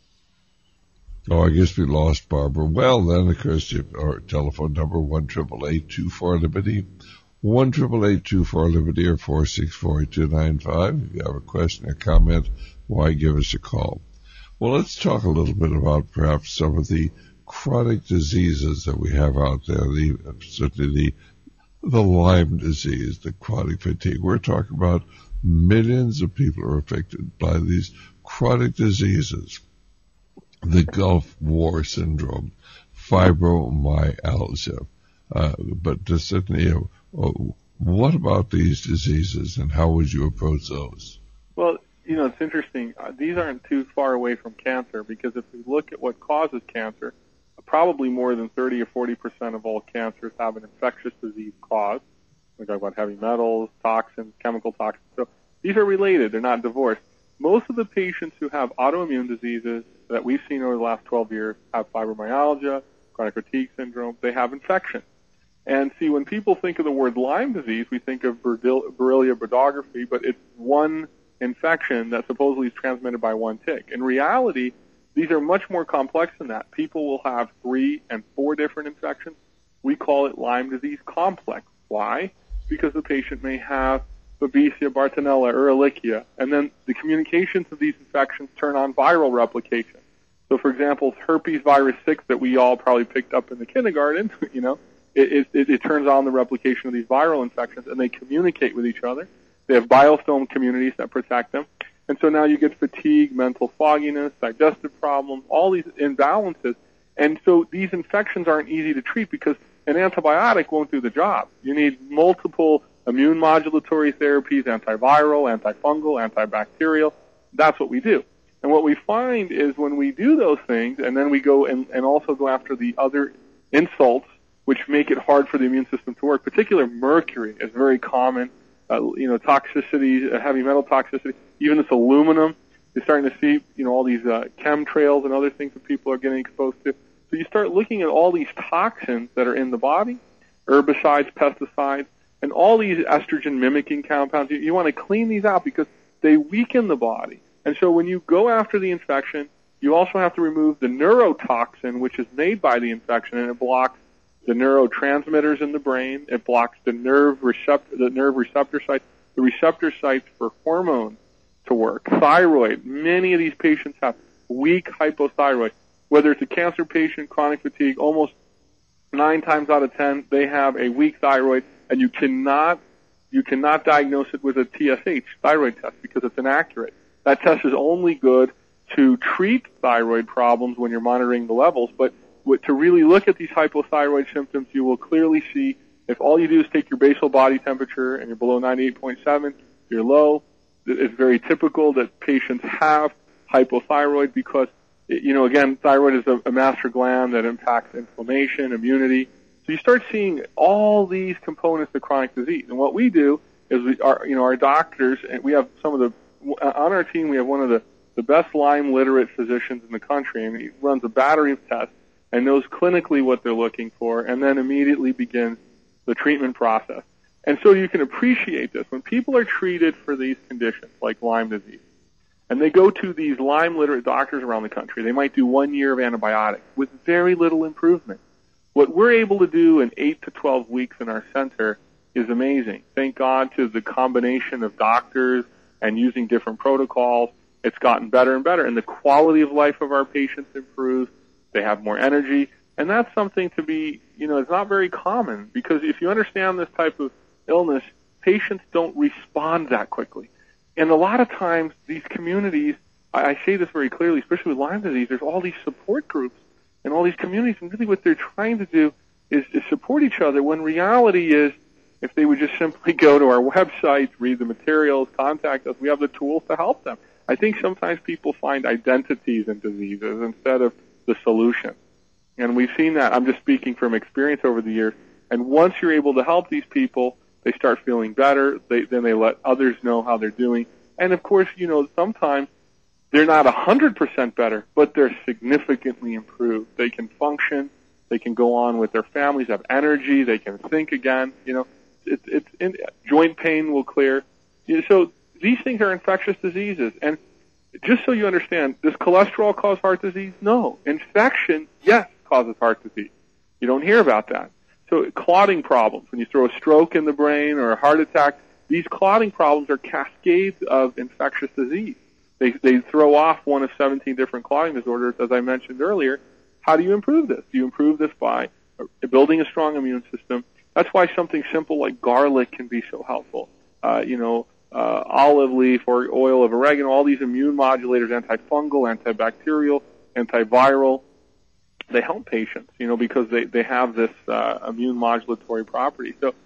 Oh, I guess we lost Barbara. Well, then, of course, our telephone number, one eight eight eight, two four, Liberty, one eight eight eight, two four, Liberty, or four six four, eight two nine five. If you have a question or comment, why give us a call? Well, let's talk a little bit about perhaps some of the chronic diseases that we have out there, the, certainly the, the Lyme disease, the chronic fatigue. We're talking about millions of people are affected by these chronic diseases. The Gulf War syndrome, fibromyalgia. Uh, but just certainly, uh, what about these diseases, and how would you approach those? Well, you know, it's interesting. Uh, these aren't too far away from cancer, because if we look at what causes cancer, probably more than thirty or forty percent of all cancers have an infectious disease cause. We talk about heavy metals, toxins, chemical toxins. So these are related. They're not divorced. Most of the patients who have autoimmune diseases that we've seen over the last twelve years have fibromyalgia, chronic fatigue syndrome. They have infection. And see, when people think of the word Lyme disease, we think of Borrelia burgdorferi, but it's one infection that supposedly is transmitted by one tick. In reality, these are much more complex than that. People will have three and four different infections. We call it Lyme disease complex. Why? Because the patient may have Babesia, Bartonella, Ehrlichia, and then the communications of these infections turn on viral replication. So, for example, herpes virus six that we all probably picked up in the kindergarten, you know, it, it, it turns on the replication of these viral infections, and they communicate with each other. They have biofilm communities that protect them. And so now you get fatigue, mental fogginess, digestive problems, all these imbalances. And so these infections aren't easy to treat because an antibiotic won't do the job. You need multiple immune modulatory therapies, antiviral, antifungal, antibacterial. That's what we do. And what we find is when we do those things, and then we go and, and also go after the other insults, which make it hard for the immune system to work, particularly mercury is very common. Uh, you know, toxicity, uh, heavy metal toxicity, even this aluminum. You're starting to see, you know, all these uh, chemtrails and other things that people are getting exposed to. So you start looking at all these toxins that are in the body, herbicides, pesticides, and all these estrogen-mimicking compounds. You, you want to clean these out because they weaken the body. And so when you go after the infection, you also have to remove the neurotoxin, which is made by the infection, and it blocks the neurotransmitters in the brain. It blocks the nerve receptor, the nerve receptor sites, the receptor sites for hormones to work. Thyroid. Many of these patients have weak hypothyroid. Whether it's a cancer patient, chronic fatigue, almost nine times out of ten, they have a weak thyroid, and you cannot, you cannot diagnose it with a T S H, thyroid test, because it's inaccurate. That test is only good to treat thyroid problems when you're monitoring the levels, but to really look at these hypothyroid symptoms, you will clearly see if all you do is take your basal body temperature and you're below ninety-eight point seven, you're low. It's very typical that patients have hypothyroid because, you know, again, thyroid is a, a master gland that impacts inflammation, immunity. So you start seeing all these components of chronic disease. And what we do is, we, our, you know, our doctors, and we have some of the, on our team, we have one of the, the best Lyme literate physicians in the country, and he runs a battery of tests and knows clinically what they're looking for, and then immediately begins the treatment process. And so you can appreciate this. When people are treated for these conditions, like Lyme disease, And they go to these Lyme literate doctors around the country. They might do one year of antibiotics with very little improvement. What we're able to do in eight to twelve weeks in our center is amazing. Thank God to the combination of doctors and using different protocols. It's gotten better and better. And the quality of life of our patients improves. They have more energy. And that's something to be, you know, it's not very common, because if you understand this type of illness, patients don't respond that quickly. And a lot of times these communities, I, I say this very clearly, especially with Lyme disease, there's all these support groups and all these communities, and really what they're trying to do is, is support each other, when reality is, if they would just simply go to our website, read the materials, contact us, we have the tools to help them. I think sometimes people find identities in diseases instead of the solution. And we've seen that. I'm just speaking from experience over the years. And once you're able to help these people, they start feeling better. They, then they let others know how they're doing. And, of course, you know, sometimes they're not one hundred percent better, but they're significantly improved. They can function. They can go on with their families, have energy. They can think again. You know, it, it's in, joint pain will clear. You know, so these things are infectious diseases. And just so you understand, does cholesterol cause heart disease? No. Infection, yes, causes heart disease. You don't hear about that. So clotting problems, when you throw a stroke in the brain or a heart attack, these clotting problems are cascades of infectious disease. They, they throw off one of seventeen different clotting disorders, as I mentioned earlier. How do you improve this? You improve this by building a strong immune system. That's why something simple like garlic can be so helpful. Uh, you know, uh, olive leaf or oil of oregano, all these immune modulators, antifungal, antibacterial, antiviral, they help patients, you know, because they, they have this uh, immune modulatory property. So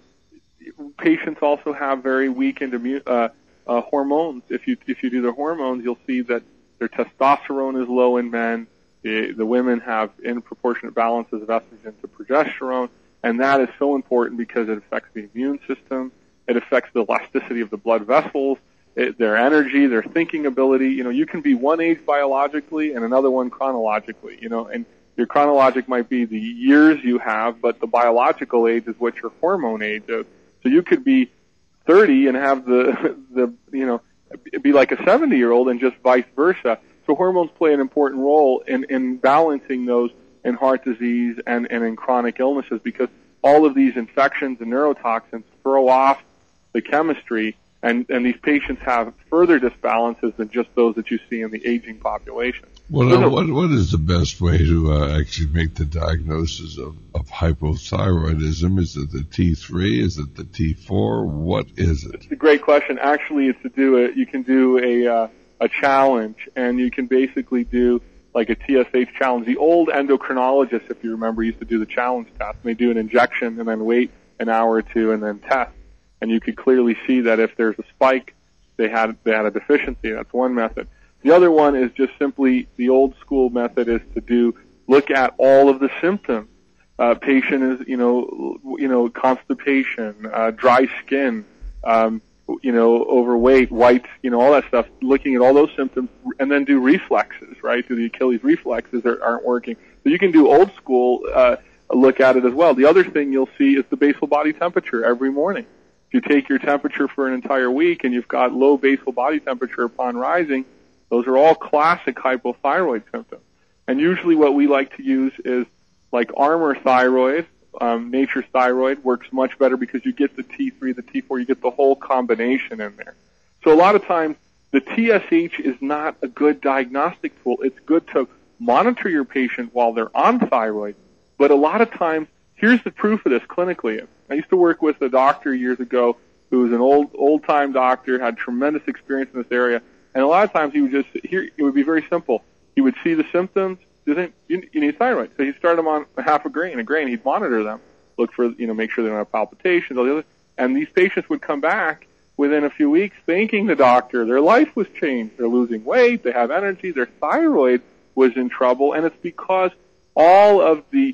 patients also have very weakened immune uh, uh, hormones. If you if you do the hormones, you'll see that their testosterone is low in men. The, the women have disproportionate balances of estrogen to progesterone, and that is so important because it affects the immune system. It affects the elasticity of the blood vessels, it, their energy, their thinking ability. You know, you can be one age biologically and another one chronologically, you know, and your chronologic might be the years you have, but the biological age is what your hormone age is. So you could be thirty and have the, the you know, be like a seventy-year-old and just vice versa. So hormones play an important role in, in balancing those in heart disease and, and in chronic illnesses, because all of these infections and neurotoxins throw off the chemistry, and, and these patients have further disbalances than just those that you see in the aging population. Well, now, what, what is the best way to uh, actually make the diagnosis of, of hypothyroidism? Is it the T three? Is it the T four? What is it? It's a great question. Actually, it's to do it. You can do a uh, a challenge, and you can basically do like a T S H challenge. The old endocrinologists, if you remember, used to do the challenge test. They do an injection and then wait an hour or two and then test. And you could clearly see that if there's a spike, they had they had a deficiency. That's one method. The other one is just simply the old school method is to do look at all of the symptoms. Uh, patient is you know you know constipation, uh, dry skin, um, you know overweight, white, you know all that stuff. Looking at all those symptoms and then do reflexes, right? Do the Achilles reflexes are, aren't working? So you can do old school uh, look at it as well. The other thing you'll see is the basal body temperature every morning. If you take your temperature for an entire week and you've got low basal body temperature upon rising, those are all classic hypothyroid symptoms. And usually what we like to use is like Armour thyroid, um, Nature's thyroid works much better because you get the T three, the T four, you get the whole combination in there. So a lot of times the T S H is not a good diagnostic tool. It's good to monitor your patient while they're on thyroid, but a lot of times, here's the proof of this clinically. I used to work with a doctor years ago who was an old, old-time doctor, had tremendous experience in this area, and a lot of times he would just, here, it would be very simple. He would see the symptoms, doesn't, you, you need thyroid. So he'd start them on a half a grain, a grain, he'd monitor them, look for, you know, make sure they don't have palpitations, all the other, and these patients would come back within a few weeks thanking the doctor. Their life was changed. They're losing weight, they have energy, their thyroid was in trouble, and it's because all of the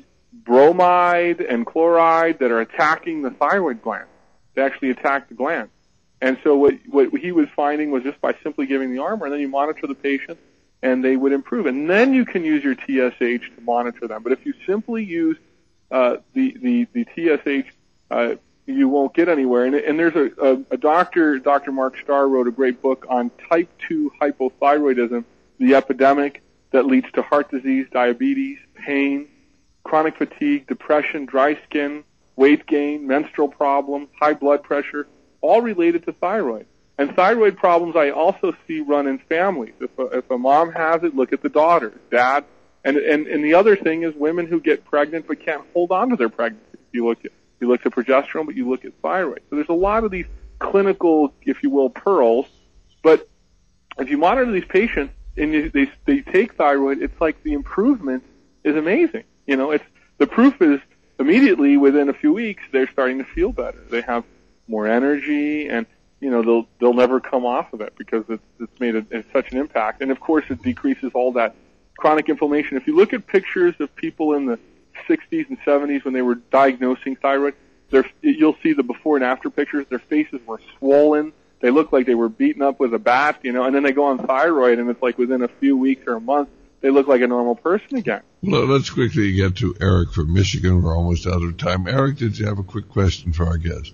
bromide and chloride that are attacking the thyroid gland. They actually attack the gland. And so what, what he was finding was just by simply giving the Armour, and then you monitor the patient, and they would improve. And then you can use your T S H to monitor them. But if you simply use uh, the, the, the T S H uh, you won't get anywhere. And, and there's a, a, a doctor, Doctor Mark Starr, wrote a great book on type two hypothyroidism, the epidemic that leads to heart disease, diabetes, pain, chronic fatigue, depression, dry skin, weight gain, menstrual problems, high blood pressure, all related to thyroid. And thyroid problems I also see run in families. If a, if a mom has it, look at the daughter, dad. And, and, and the other thing is women who get pregnant but can't hold on to their pregnancy. You look at, you look at progesterone, but you look at thyroid. So there's a lot of these clinical, if you will, pearls. But if you monitor these patients and you, they, they take thyroid, it's like the improvement is amazing. You know, it's, the proof is immediately within a few weeks, they're starting to feel better. They have more energy, and, you know, they'll, they'll never come off of it because it's, it's made a, it's such an impact. And of course, it decreases all that chronic inflammation. If you look at pictures of people in the sixties and seventies when they were diagnosing thyroid, you'll see the before and after pictures. Their faces were swollen. They looked like they were beaten up with a bat, you know, and then they go on thyroid, and it's like within a few weeks or a month, they look like a normal person again. Well, let's quickly get to Eric from Michigan. We're almost out of time. Eric, did you have a quick question for our guest?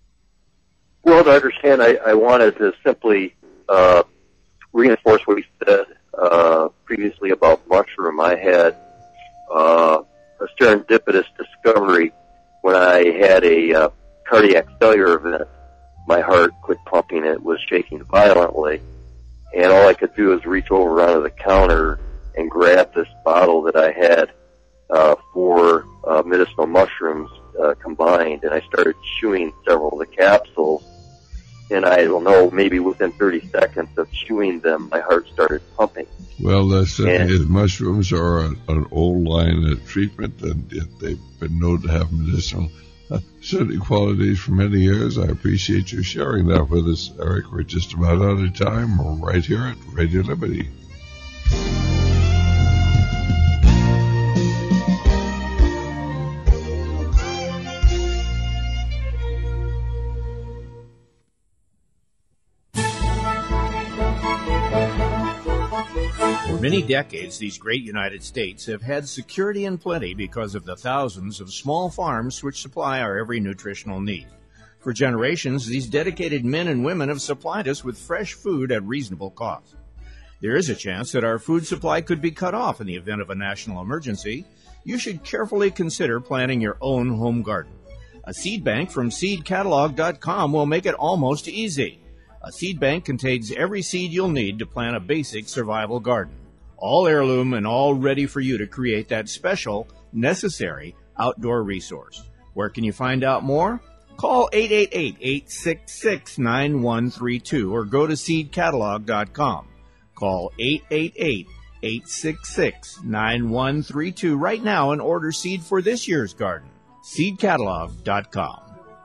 Well, to understand, I, I wanted to simply uh, reinforce what he said uh, previously about mushroom. I had uh, a serendipitous discovery when I had a uh, cardiac failure event. My heart quit pumping. It was shaking violently. And all I could do was reach over onto the counter and grab this bottle that I had uh, for uh, medicinal mushrooms uh, combined. And I started chewing several of the capsules. And I don't know, maybe within thirty seconds of chewing them, my heart started pumping. Well, that's uh, mushrooms are an, an old line of treatment, and yet they've been known to have medicinal uh, certain qualities for many years. I appreciate you sharing that with us, Eric. We're just about out of time. We're right here at Radio Liberty. For many decades, these great United States have had security and plenty because of the thousands of small farms which supply our every nutritional need. For generations, these dedicated men and women have supplied us with fresh food at reasonable cost. There is a chance that our food supply could be cut off in the event of a national emergency. You should carefully consider planting your own home garden. A seed bank from seed catalog dot com will make it almost easy. A seed bank contains every seed you'll need to plant a basic survival garden. All heirloom and all ready for you to create that special, necessary outdoor resource. Where can you find out more? Call eight eight eight, eight six six, nine one three two or go to seed catalog dot com. Call eight eight eight, eight six six, nine one three two right now and order seed for this year's garden. seed catalog dot com.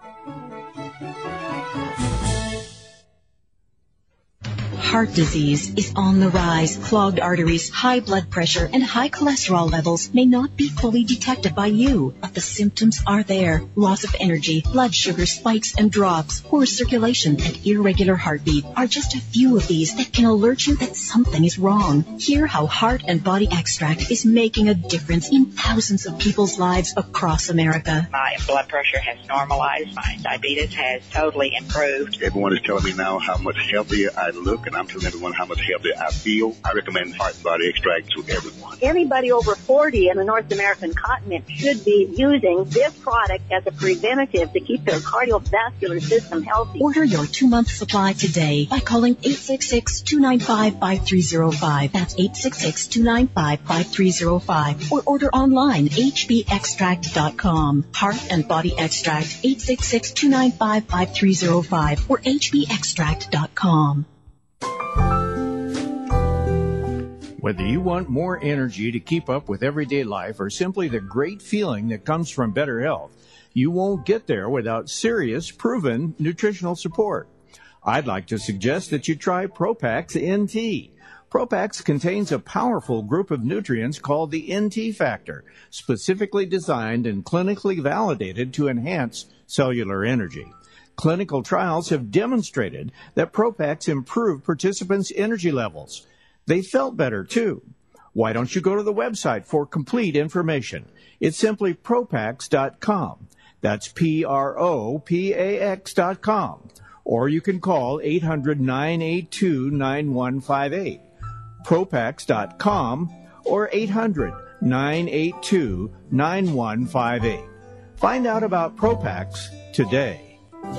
Heart disease is on the rise. Clogged arteries, high blood pressure, and high cholesterol levels may not be fully detected by you, but the symptoms are there. Loss of energy, blood sugar spikes and drops, poor circulation, and irregular heartbeat are just a few of these that can alert you that something is wrong. Hear how Heart and Body Extract is making a difference in thousands of people's lives across America. My blood pressure has normalized. My diabetes has totally improved. Everyone is telling me now how much healthier I look, and I'm telling everyone how much healthier I feel. I recommend Heart and Body Extract to everyone. Anybody over forty in the North American continent should be using this product as a preventative to keep their cardiovascular system healthy. Order your two-month supply today by calling eight six six, two nine five, five three zero five. That's eight six six, two nine five, five three zero five. Or order online, h b extract dot com. Heart and Body Extract, eight six six, two nine five, five three zero five or h b extract dot com. Whether you want more energy to keep up with everyday life or simply the great feeling that comes from better health, you won't get there without serious, proven nutritional support. I'd like to suggest that you try Propax N T. Propax contains a powerful group of nutrients called the N T factor, specifically designed and clinically validated to enhance cellular energy. Clinical trials have demonstrated that Propax improved participants' energy levels. They felt better, too. Why don't you go to the website for complete information? It's simply Propax dot com. That's P R O P A X dot com. Or you can call eight hundred, nine eight two, nine one five eight. Propax dot com or eight hundred, nine eight two, nine one five eight. Find out about Propax today.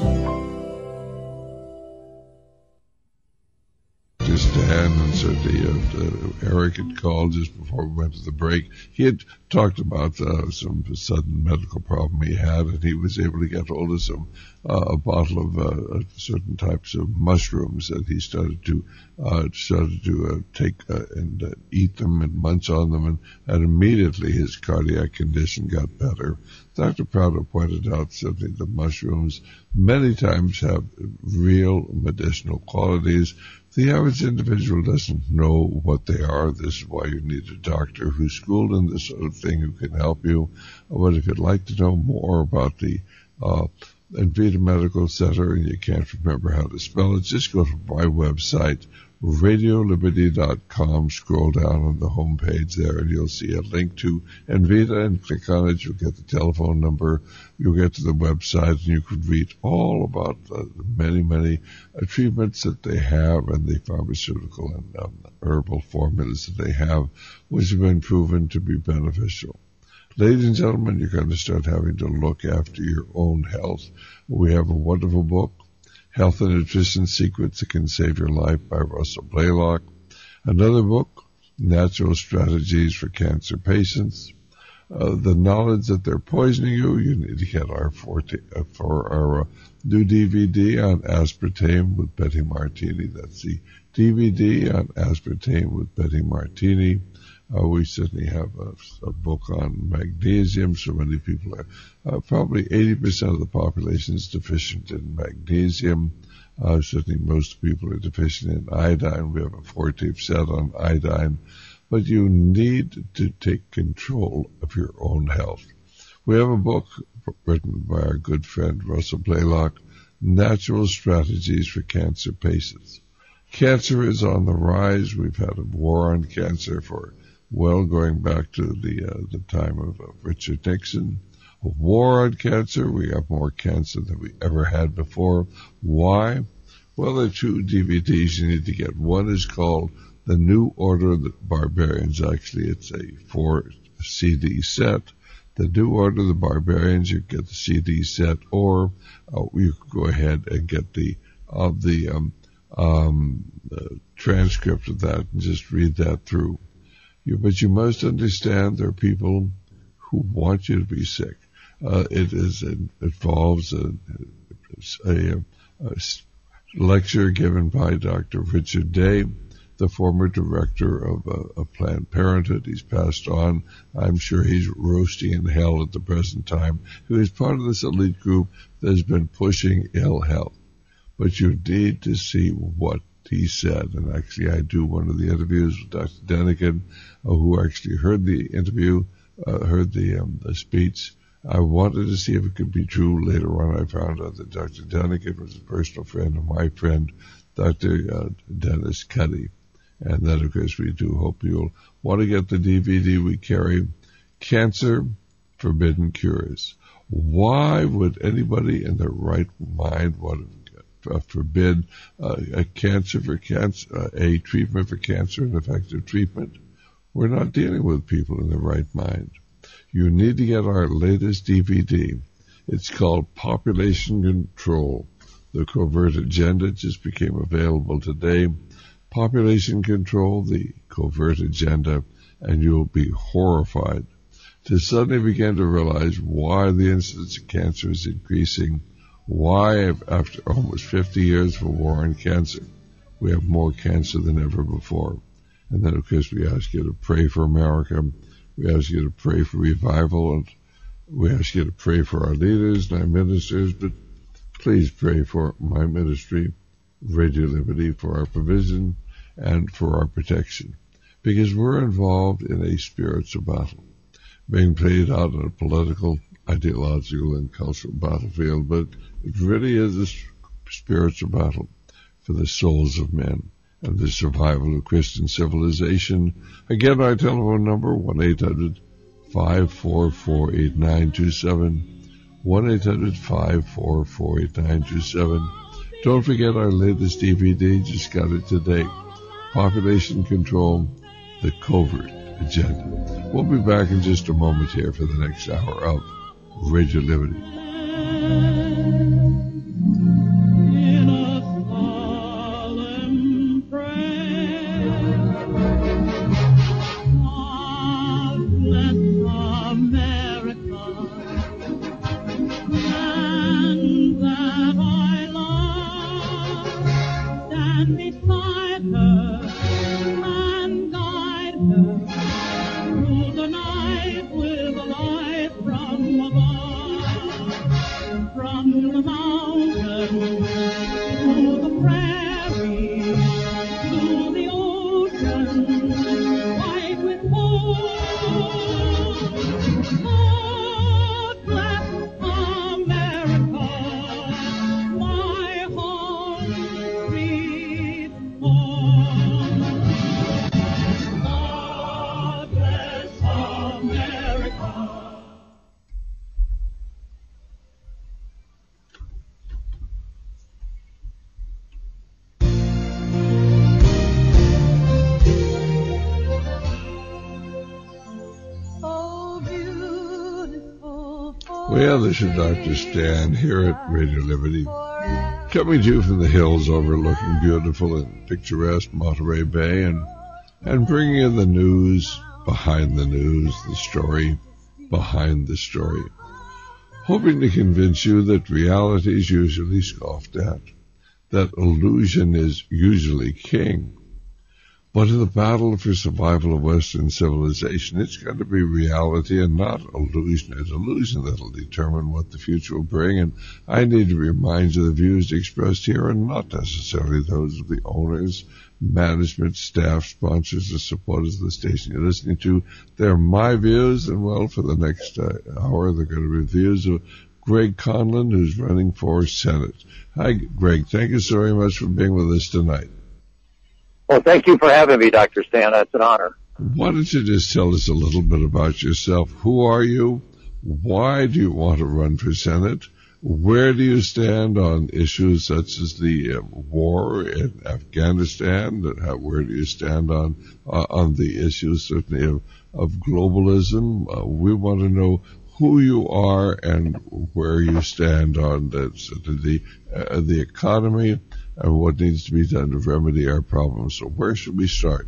Just Dan, and certainly uh, uh, Eric had called just before we went to the break. He had talked about uh, some sudden medical problem he had, and he was able to get hold of some uh, a bottle of uh, certain types of mushrooms that he started to uh, started to uh, take uh, and uh, eat them and munch on them, and, and immediately his cardiac condition got better. Doctor Prado pointed out certainly the mushrooms many times have real medicinal qualities. The average individual doesn't know what they are. This is why you need a doctor who's schooled in this sort of thing who can help you. But if you'd like to know more about the uh, Envita Medical Center and you can't remember how to spell it, just go to my website, radio liberty dot com. Scroll down on the home page there and you'll see a link to Envita, and click on it. You'll get the telephone number. You'll get to the website and you can read all about uh, the many, many uh, treatments that they have and the pharmaceutical and um, herbal formulas that they have, which have been proven to be beneficial. Ladies and gentlemen, you're going to start having to look after your own health. We have a wonderful book, Health and Nutrition Secrets That Can Save Your Life by Russell Blaylock. Another book, Natural Strategies for Cancer Patients. Uh, the knowledge that they're poisoning you, you need to get our forte, uh, for our uh, new D V D on aspartame with Betty Martini. That's the D V D on aspartame with Betty Martini. Uh, we certainly have a, a book on magnesium. So many people are, uh, probably eighty percent of the population is deficient in magnesium. Uh, certainly most people are deficient in iodine. We have a four-tape set on iodine. But you need to take control of your own health. We have a book written by our good friend Russell Blaylock, Natural Strategies for Cancer Patients. Cancer is on the rise. We've had a war on cancer for well, going back to the uh, the time of uh, Richard Nixon. A war on cancer. We have more cancer than we ever had before. Why? Well, there are two D V Ds you need to get. One is called The New Order of the Barbarians. Actually, it's a four C D set. The New Order of the Barbarians, you get the C D set, or uh, you can go ahead and get the of the um, um, uh, transcript of that and just read that through. You, but you must understand there are people who want you to be sick. Uh, it is it involves a, a, a lecture given by Doctor Richard Day, the former director of, uh, of Planned Parenthood. He's passed on. I'm sure he's roasting in hell at the present time. Who is part of this elite group that has been pushing ill health. But you need to see what he said, and actually I do one of the interviews with Doctor Denikin, uh, who actually heard the interview, uh, heard the, um, the speech. I wanted to see if it could be true. Later on I found out that Doctor Denikin was a personal friend of my friend, Doctor Uh, Dennis Cuddy. And then, of course, we do hope you'll want to get the D V D we carry, Cancer, Forbidden Cures. Why would anybody in their right mind want to Uh, forbid uh, a cancer for cancer, uh, a treatment for cancer, an effective treatment? We're not dealing with people in the right mind. You need to get our latest D V D. It's called Population Control. The Covert Agenda just became available today. Population Control, the Covert Agenda, and you'll be horrified to suddenly begin to realize why the incidence of cancer is increasing. Why, after almost fifty years of a war on cancer, we have more cancer than ever before. And then, of course, we ask you to pray for America. We ask you to pray for revival. And we ask you to pray for our leaders and our ministers. But please pray for my ministry, Radio Liberty, for our provision and for our protection. Because we're involved in a spiritual battle being played out on a political, ideological, and cultural battlefield, but it really is a spiritual battle for the souls of men and the survival of Christian civilization. Again, our telephone number, one eight hundred, five four four, eight nine two seven, one eight hundred five four four eight nine two seven. Don't forget our latest D V D, just got it today. Population Control, The Covert Agenda. We'll be back in just a moment here for the next hour of Radio Liberty. Well, this is Doctor Stan here at Radio Liberty, coming to you from the hills overlooking beautiful and picturesque Monterey Bay, and and bringing you the news behind the news, the story behind the story, hoping to convince you that reality is usually scoffed at, that illusion is usually king. But in the battle for survival of Western civilization, it's got to be reality and not illusion. It's illusion that'll determine what the future will bring. And I need to remind you the views expressed here are not necessarily those of the owners, management, staff, sponsors, or supporters of the station you're listening to. They're my views, and well, for the next uh, hour, they're going to be views of Greg Conlon, who's running for Senate. Hi, Greg. Thank you so very much for being with us tonight. Well, thank you for having me, Doctor Stan. It's an honor. Why don't you just tell us a little bit about yourself? Who are you? Why do you want to run for Senate? Where do you stand on issues such as the uh, war in Afghanistan? Uh, where do you stand on uh, on the issues certainly of, of globalism? Uh, we want to know who you are and where you stand on the the, uh, the economy and what needs to be done to remedy our problems. So where should we start?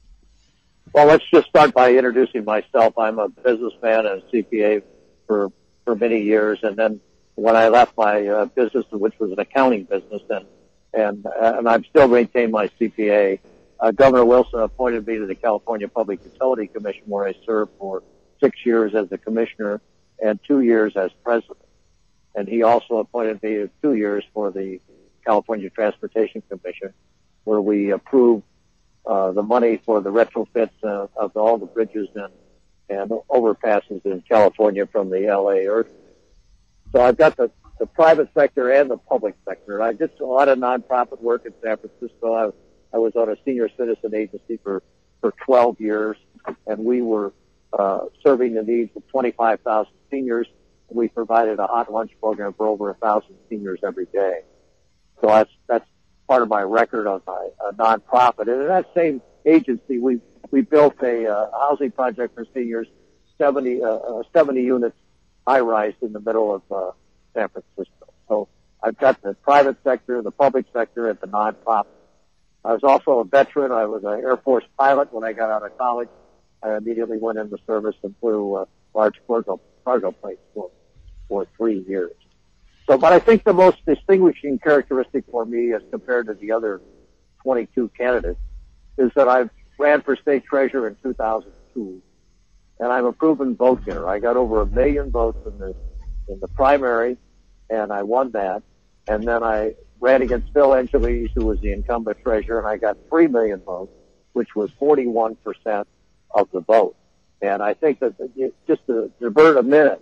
Well, let's just start by introducing myself. I'm a businessman and a C P A for for many years, and then when I left my uh, business, which was an accounting business, and and uh, and I've still maintained my C P A. Uh, Governor Wilson appointed me to the California Public Utility Commission, where I served for six years as the commissioner and two years as president. And he also appointed me to two years for the California Transportation Commission, where we approved uh, the money for the retrofits uh, of all the bridges and, and overpasses in California from the L A earthquake. So I've got the, the private sector and the public sector. I did a lot of nonprofit work in San Francisco. I, I was on a senior citizen agency for, for twelve years, and we were uh, serving the needs of twenty-five thousand seniors. We provided a hot lunch program for over one thousand seniors every day. So that's, that's part of my record on my uh, nonprofit. And in that same agency, we, we built a uh, housing project for seniors, seventy, uh, uh, seventy units high-rise in the middle of uh, San Francisco. So I've got the private sector, the public sector, and the nonprofit. I was also a veteran. I was an Air Force pilot when I got out of college. I immediately went into service and flew uh, large cargo, cargo planes for, for three years. So, but I think the most distinguishing characteristic for me as compared to the other twenty-two candidates is that I ran for state treasurer in two thousand two, and I'm a proven vote getter. I got over a million votes in the in the primary, and I won that. And then I ran against Phil Angeles, who was the incumbent treasurer, and I got three million votes, which was forty-one percent of the vote. And I think that just to divert a minute,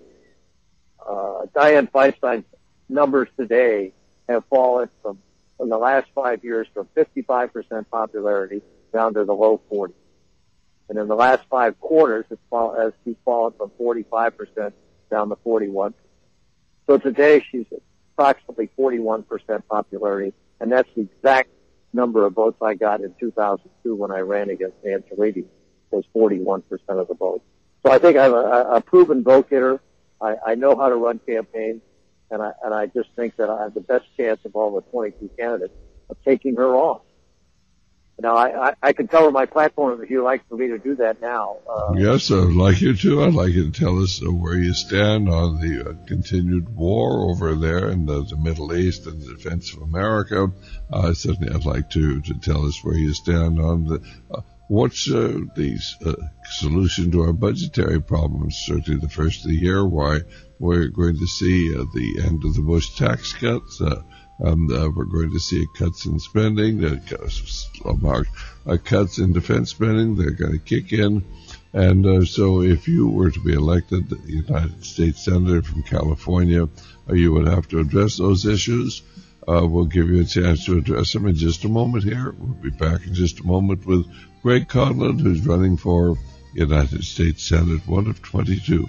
uh, Dianne Feinstein's numbers today have fallen from, in the last five years, from fifty-five percent popularity down to the low forties. And in the last five quarters, it's fall, has fallen from forty-five percent down to forty-one percent. So today she's approximately forty-one percent popularity, and that's the exact number of votes I got in two thousand two when I ran against Nancy Reagan, was forty-one percent of the vote. So I think I'm a, a proven vote getter. I, I know how to run campaigns, and I, and I just think that I have the best chance of all the twenty-two candidates of taking her off. Now, I, I, I can tell her my platform if you'd like for me to do that now. Uh, yes, I'd like you to. I'd like you to tell us uh, where you stand on the uh, continued war over there in the, the Middle East and the defense of America. Uh, certainly, I'd like to, to tell us where you stand on the uh, what's uh, the uh, solution to our budgetary problems. Certainly, the first of the year, why we're going to see uh, the end of the Bush tax cuts. Uh, Um, uh, we're going to see cuts in spending, uh, uh, cuts in defense spending. They're going to kick in. And uh, so if you were to be elected the United States Senator from California, uh, you would have to address those issues. Uh, we'll give you a chance to address them in just a moment here. We'll be back in just a moment with Greg Conlon, who's running for United States Senate, one of twenty-two.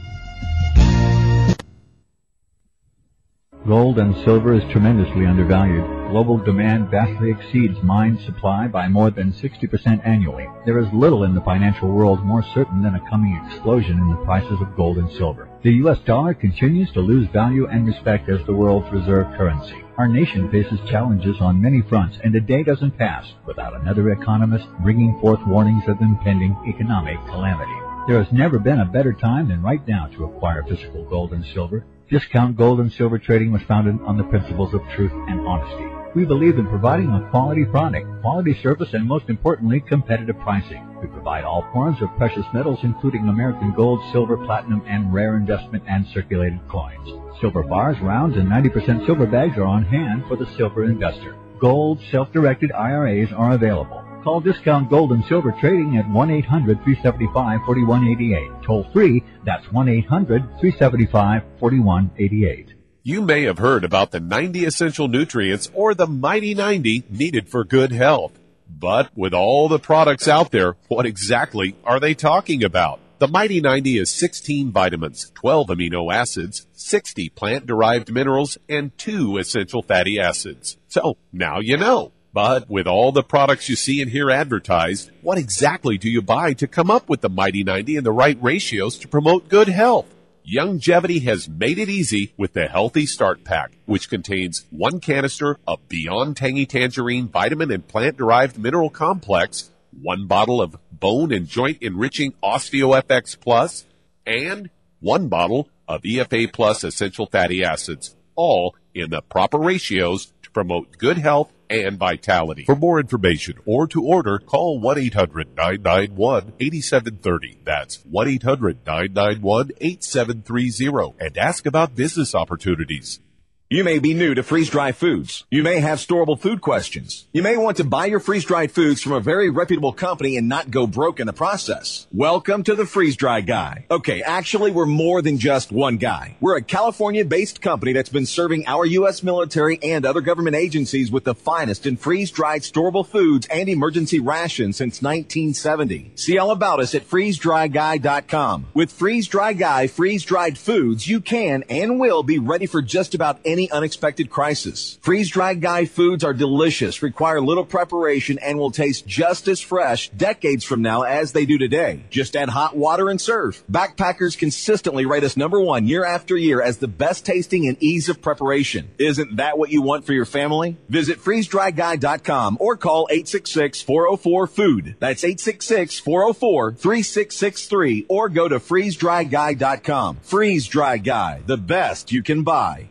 Gold and silver is tremendously undervalued. Global demand vastly exceeds mine supply by more than sixty percent annually. There is little in the financial world more certain than a coming explosion in the prices of gold and silver. The U S dollar continues to lose value and respect as the world's reserve currency. Our nation faces challenges on many fronts, and a day doesn't pass without another economist bringing forth warnings of impending economic calamity. There has never been a better time than right now to acquire physical gold and silver. Discount Gold and Silver Trading was founded on the principles of truth and honesty. We believe in providing a quality product, quality service, and most importantly, competitive pricing. We provide all forms of precious metals, including American gold, silver, platinum, and rare investment and circulated coins. Silver bars, rounds, and ninety percent silver bags are on hand for the silver investor. Gold self-directed I R As are available. Call Discount Gold and Silver Trading at one eight hundred, three seven five, four one eight eight. Toll free, that's one eight hundred, three seven five, four one eight eight. You may have heard about the ninety essential nutrients or the Mighty ninety needed for good health. But with all the products out there, what exactly are they talking about? The Mighty ninety is sixteen vitamins, twelve amino acids, sixty plant-derived minerals, and two essential fatty acids. So now you know. But with all the products you see and hear advertised, what exactly do you buy to come up with the Mighty ninety and the right ratios to promote good health? Youngevity has made it easy with the Healthy Start Pack, which contains one canister of Beyond Tangy Tangerine Vitamin and Plant-Derived Mineral Complex, one bottle of Bone and Joint Enriching OsteoFX Plus, and one bottle of E F A Plus Essential Fatty Acids, all in the proper ratios to promote good health and vitality. For more information or to order, call one eight hundred, nine nine one, eight seven three zero. That's one eight hundred, nine nine one, eight seven three zero and ask about business opportunities. You may be new to freeze-dried foods. You may have storable food questions. You may want to buy your freeze-dried foods from a very reputable company and not go broke in the process. Welcome to the Freeze-Dry Guy. Okay, actually, we're more than just one guy. We're a California-based company that's been serving our U S military and other government agencies with the finest in freeze-dried storable foods and emergency rations since nineteen seventy. See all about us at freeze dry guy dot com. With Freeze-Dry Guy freeze-dried foods, you can and will be ready for just about any Any unexpected crisis. Freeze-Dried Guy foods are delicious, require little preparation, and will taste just as fresh decades from now as they do today. Just add hot water and serve. Backpackers consistently rate us number one year after year as the best tasting and ease of preparation. Isn't that what you want for your family? Visit freeze dry guy dot com or call eight six six, four zero four, food. That's eight six six, four zero four, three six six three or go to freeze dry guy dot com. Freeze-Dry Guy, the best you can buy.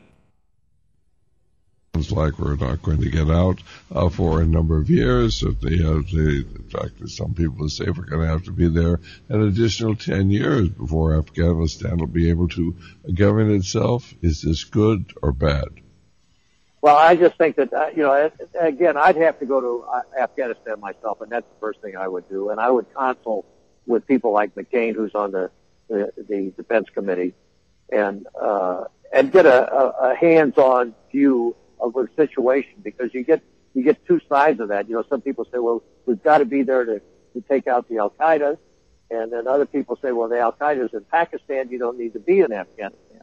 Sounds like we're not going to get out uh, for a number of years. If they have to, in fact, there's some people say we're going to have to be there an additional ten years before Afghanistan will be able to govern itself. Is this good or bad? Well, I just think that, uh, you know, again, I'd have to go to uh, Afghanistan myself, and that's the first thing I would do. And I would consult with people like McCain, who's on the, the, the Defense Committee, and, uh, and get a, a, a hands-on view of the situation, because you get you get two sides of that. You know, some people say, well, we've got to be there to, to take out the Al-Qaeda, and then other people say, well, the Al-Qaeda's in Pakistan, you don't need to be in Afghanistan.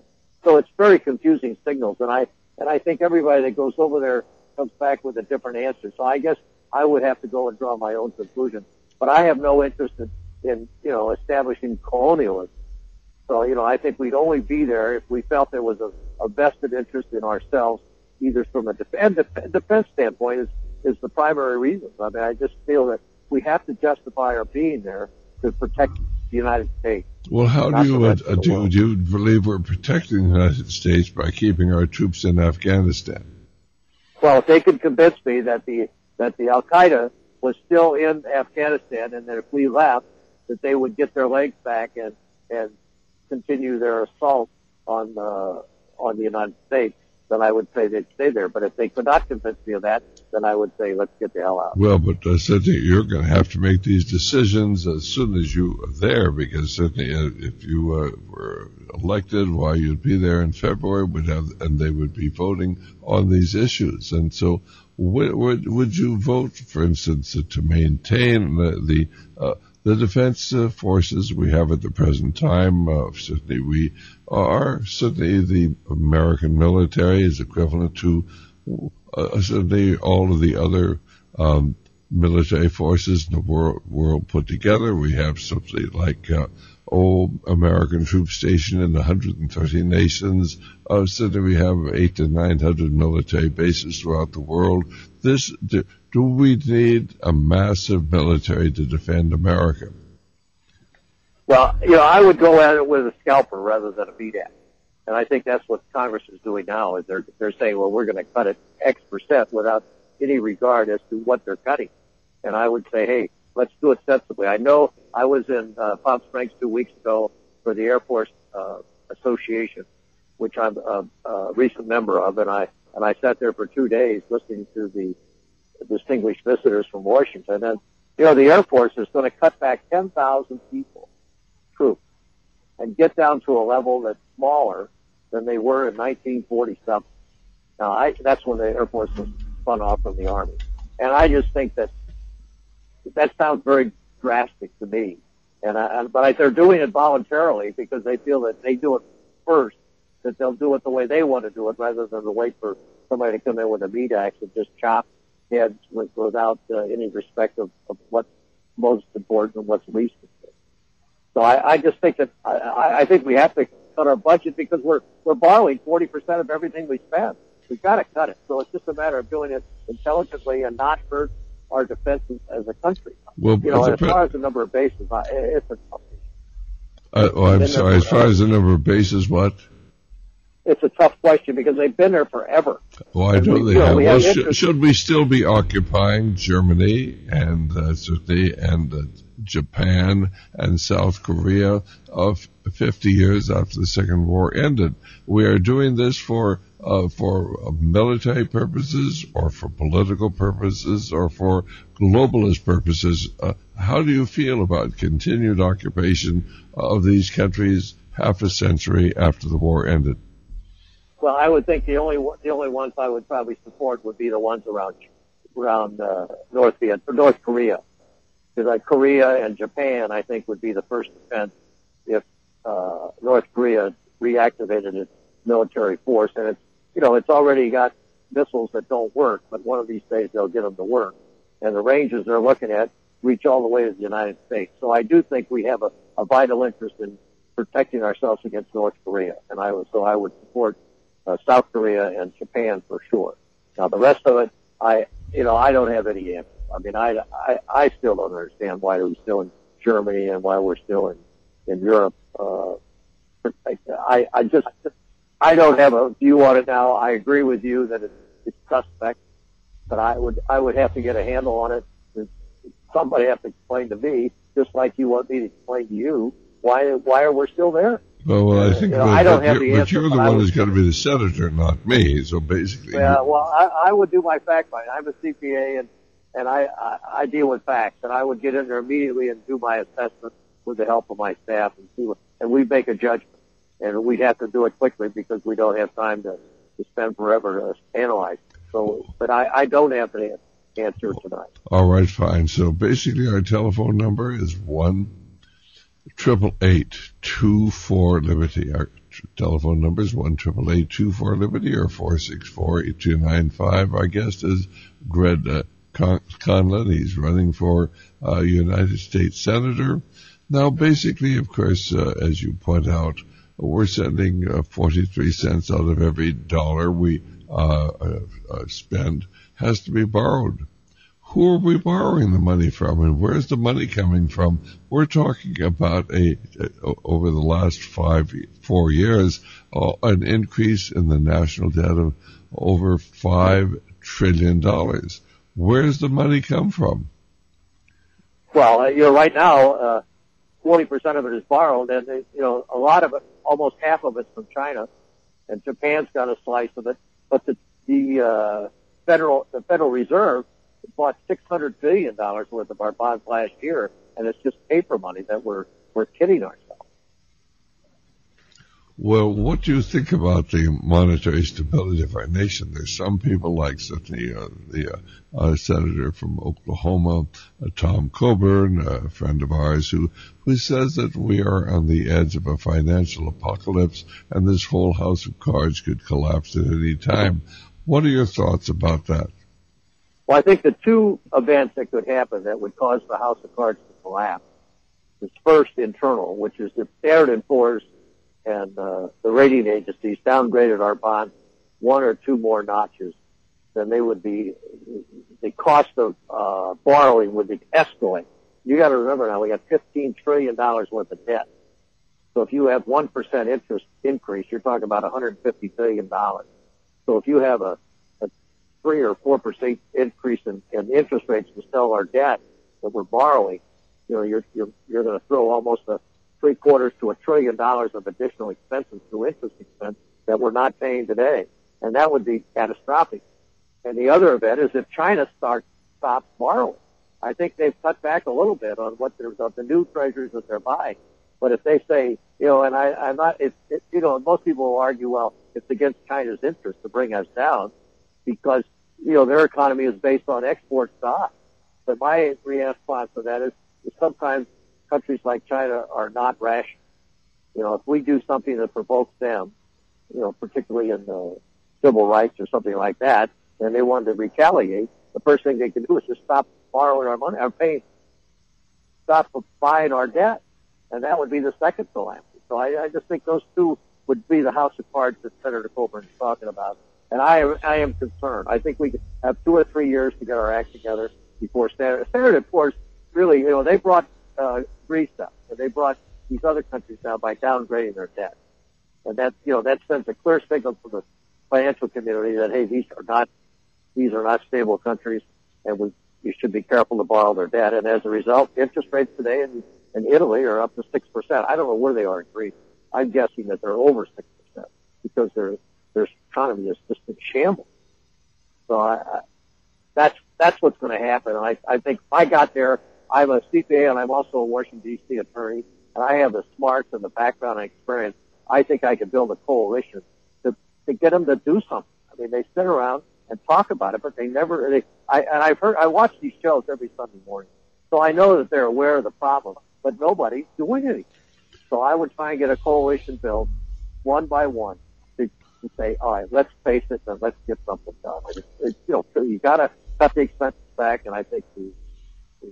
So it's very confusing signals, and I and I think everybody that goes over there comes back with a different answer. So I guess I would have to go and draw my own conclusion. But I have no interest in, in you know, establishing colonialism. So, you know, I think we'd only be there if we felt there was a, a vested interest in ourselves, either from a def- and def- defense standpoint is, is the primary reason. I mean, I just feel that we have to justify our being there to protect the United States. Well, how do you, uh, do, do you believe we're protecting the United States by keeping our troops in Afghanistan? Well, if they could convince me that the that the Al-Qaeda was still in Afghanistan and that if we left, that they would get their legs back and, and continue their assault on uh, on the United States, then I would say they'd stay there. But if they could not convince me of that, then I would say let's get the hell out. Well, but uh, certainly you're going to have to make these decisions as soon as you are there, because certainly uh, if you uh, were elected, why you'd be there in February, would have, and they would be voting on these issues. And so, would would, would you vote, for instance, uh, to maintain the the, uh, the defense uh, forces we have at the present time? Uh, certainly, we are certainly the American military is equivalent to uh, certainly all of the other um, military forces in the world, world put together. We have something like uh, oh, American troops stationed in one hundred thirty nations. Uh, certainly we have eight to nine hundred military bases throughout the world. This, do, do we need a massive military to defend America? Well, you know, I would go at it with a scalpel rather than a meat axe. And I think that's what Congress is doing now, is they're, they're saying, well, we're going to cut it X percent without any regard as to what they're cutting. And I would say, hey, let's do it sensibly. I know I was in uh, Palm Springs two weeks ago for the Air Force uh, Association, which I'm a, a recent member of, and I and I sat there for two days listening to the distinguished visitors from Washington. And you know, the Air Force is going to cut back ten thousand people, troops, and get down to a level that's smaller than they were in nineteen forty something. Now, I, that's when the Air Force was spun off from the Army, and I just think that that sounds very drastic to me. And I, but I, they're doing it voluntarily because they feel that they do it first, that they'll do it the way they want to do it rather than to wait for somebody to come in with a meat axe and just chop heads with, without uh, any respect of, of what's most important and what's least important. So I, I just think that I, I think we have to cut our budget because we're we're borrowing forty percent of everything we spend. We've got to cut it. So it's just a matter of doing it intelligently and not hurt our defense as a country. Well, you know, as pre- far as the number of bases, I, it's a tough issue. Uh, oh, I'm sorry. As far as the number of bases, what? It's a tough question because they've been there forever. Why don't we, they you know, have? we Well, have sh- should we still be occupying Germany and uh, certainly and uh, Japan and South Korea of fifty years after the Second War ended? We are doing this for uh, for uh, military purposes, or for political purposes, or for globalist purposes. Uh, how do you feel about continued occupation of these countries half a century after the war ended? Well, I would think the only the only ones I would probably support would be the ones around around uh, North Vietnam, North Korea, because like Korea and Japan, I think, would be the first defense if uh, North Korea reactivated its military force, and it's you know it's already got missiles that don't work, but one of these days they'll get them to work, and the ranges they're looking at reach all the way to the United States. So I do think we have a, a vital interest in protecting ourselves against North Korea, and I would so I would support Uh, South Korea and Japan for sure. Now the rest of it, I, you know, I don't have any answers. I mean, I, I, I still don't understand why we're still in Germany and why we're still in, in Europe. Uh, I, I just, I don't have a view on it now. I agree with you that it's, it's suspect, but I would, I would have to get a handle on it. Somebody have to explain to me, just like you want me to explain to you, why, why are we still there? Well, well, I think you know, that, I don't that have you're, the but answer, you're the but one would, who's got to be the senator, not me. So basically, yeah. Well, I, I would do my fact find. I'm a C P A, and and I, I I deal with facts, and I would get in there immediately and do my assessment with the help of my staff, and see what, and we make a judgment, and we'd have to do it quickly because we don't have time to, to spend forever to analyze. So, but I, I don't have the answer tonight. All right, fine. So basically, our telephone number is one. Triple eight two four Liberty. Our telephone number is one eight eight eight, two four, Liberty or four six four, eight two nine five. Our guest is Greg uh, Con- Conlon. He's running for uh, United States Senator. Now, basically, of course, uh, as you point out, we're sending uh, forty-three cents out of every dollar we uh, uh, uh, spend has to be borrowed. Who are we borrowing the money from, and where's the money coming from? We're talking about a, a over the last five, four years, uh, an increase in the national debt of over five trillion dollars. Where's the money come from? Well, uh, you know, right now, uh, forty percent of it is borrowed, and uh, you know, a lot of it, almost half of it's from China, and Japan's got a slice of it. But the the uh, federal the Federal Reserve bought six hundred billion dollars worth of our bonds last year, and it's just paper money that we're we're kidding ourselves. Well, what do you think about the monetary stability of our nation? There's some people like certainly uh, the uh, uh, senator from Oklahoma, uh, Tom Coburn, a friend of ours, who who says that we are on the edge of a financial apocalypse, and this whole house of cards could collapse at any time. What are your thoughts about that? Well, I think the two events that could happen that would cause the house of cards to collapse is first internal, which is if Standard and Poor's and uh, the rating agencies downgraded our bonds one or two more notches, then they would be, the cost of uh, borrowing would be escalating. You got to remember now, we got fifteen trillion dollars worth of debt. So if you have one percent interest increase, you're talking about one hundred fifty billion dollars. So if you have a, a three or four percent increase in, in interest rates to sell our debt that we're borrowing, you know, you're you're you're going to throw almost a three quarters to a trillion dollars of additional expenses through interest expense that we're not paying today, and that would be catastrophic. And the other event is if China starts stops borrowing. I think they've cut back a little bit on what they're of the new treasuries that they're buying. But if they say, you know, and I, I'm not, it's, it, you know, most people will argue, well, it's against China's interest to bring us down because, you know, their economy is based on exports to us. But my response to that is, is sometimes countries like China are not rational. You know, if we do something that provokes them, you know, particularly in the civil rights or something like that, and they want to retaliate, the first thing they can do is just stop borrowing our money, or paying, stop buying our debt. And that would be the second calamity. So I, I just think those two would be the house of cards that Senator Coburn is talking about. And I am, I am concerned. I think we could have two or three years to get our act together before Standard. Standard and Poor's really, you know, they brought uh, Greece up, and they brought these other countries down by downgrading their debt. And that, you know, that sends a clear signal to the financial community that, hey, these are not, these are not stable countries, and we, you should be careful to borrow their debt. And as a result, interest rates today in, in Italy are up to six percent. I don't know where they are in Greece. I'm guessing that they're over six percent because their, their economy is just in shambles. So I, I, that's, that's what's going to happen. And I, I think if I got there, I'm a C P A and I'm also a Washington, D C attorney, and I have the smarts and the background and experience. I think I could build a coalition to, to get them to do something. I mean, they sit around and talk about it, but they never, they, I, and I've heard, I watch these shows every Sunday morning. So I know that they're aware of the problem, but nobody's doing anything. So I would try and get a coalition built one by one to, to say, all right, let's face it and let's get something done. It's, it's, you know, you gotta cut the expenses back, and I think the, the,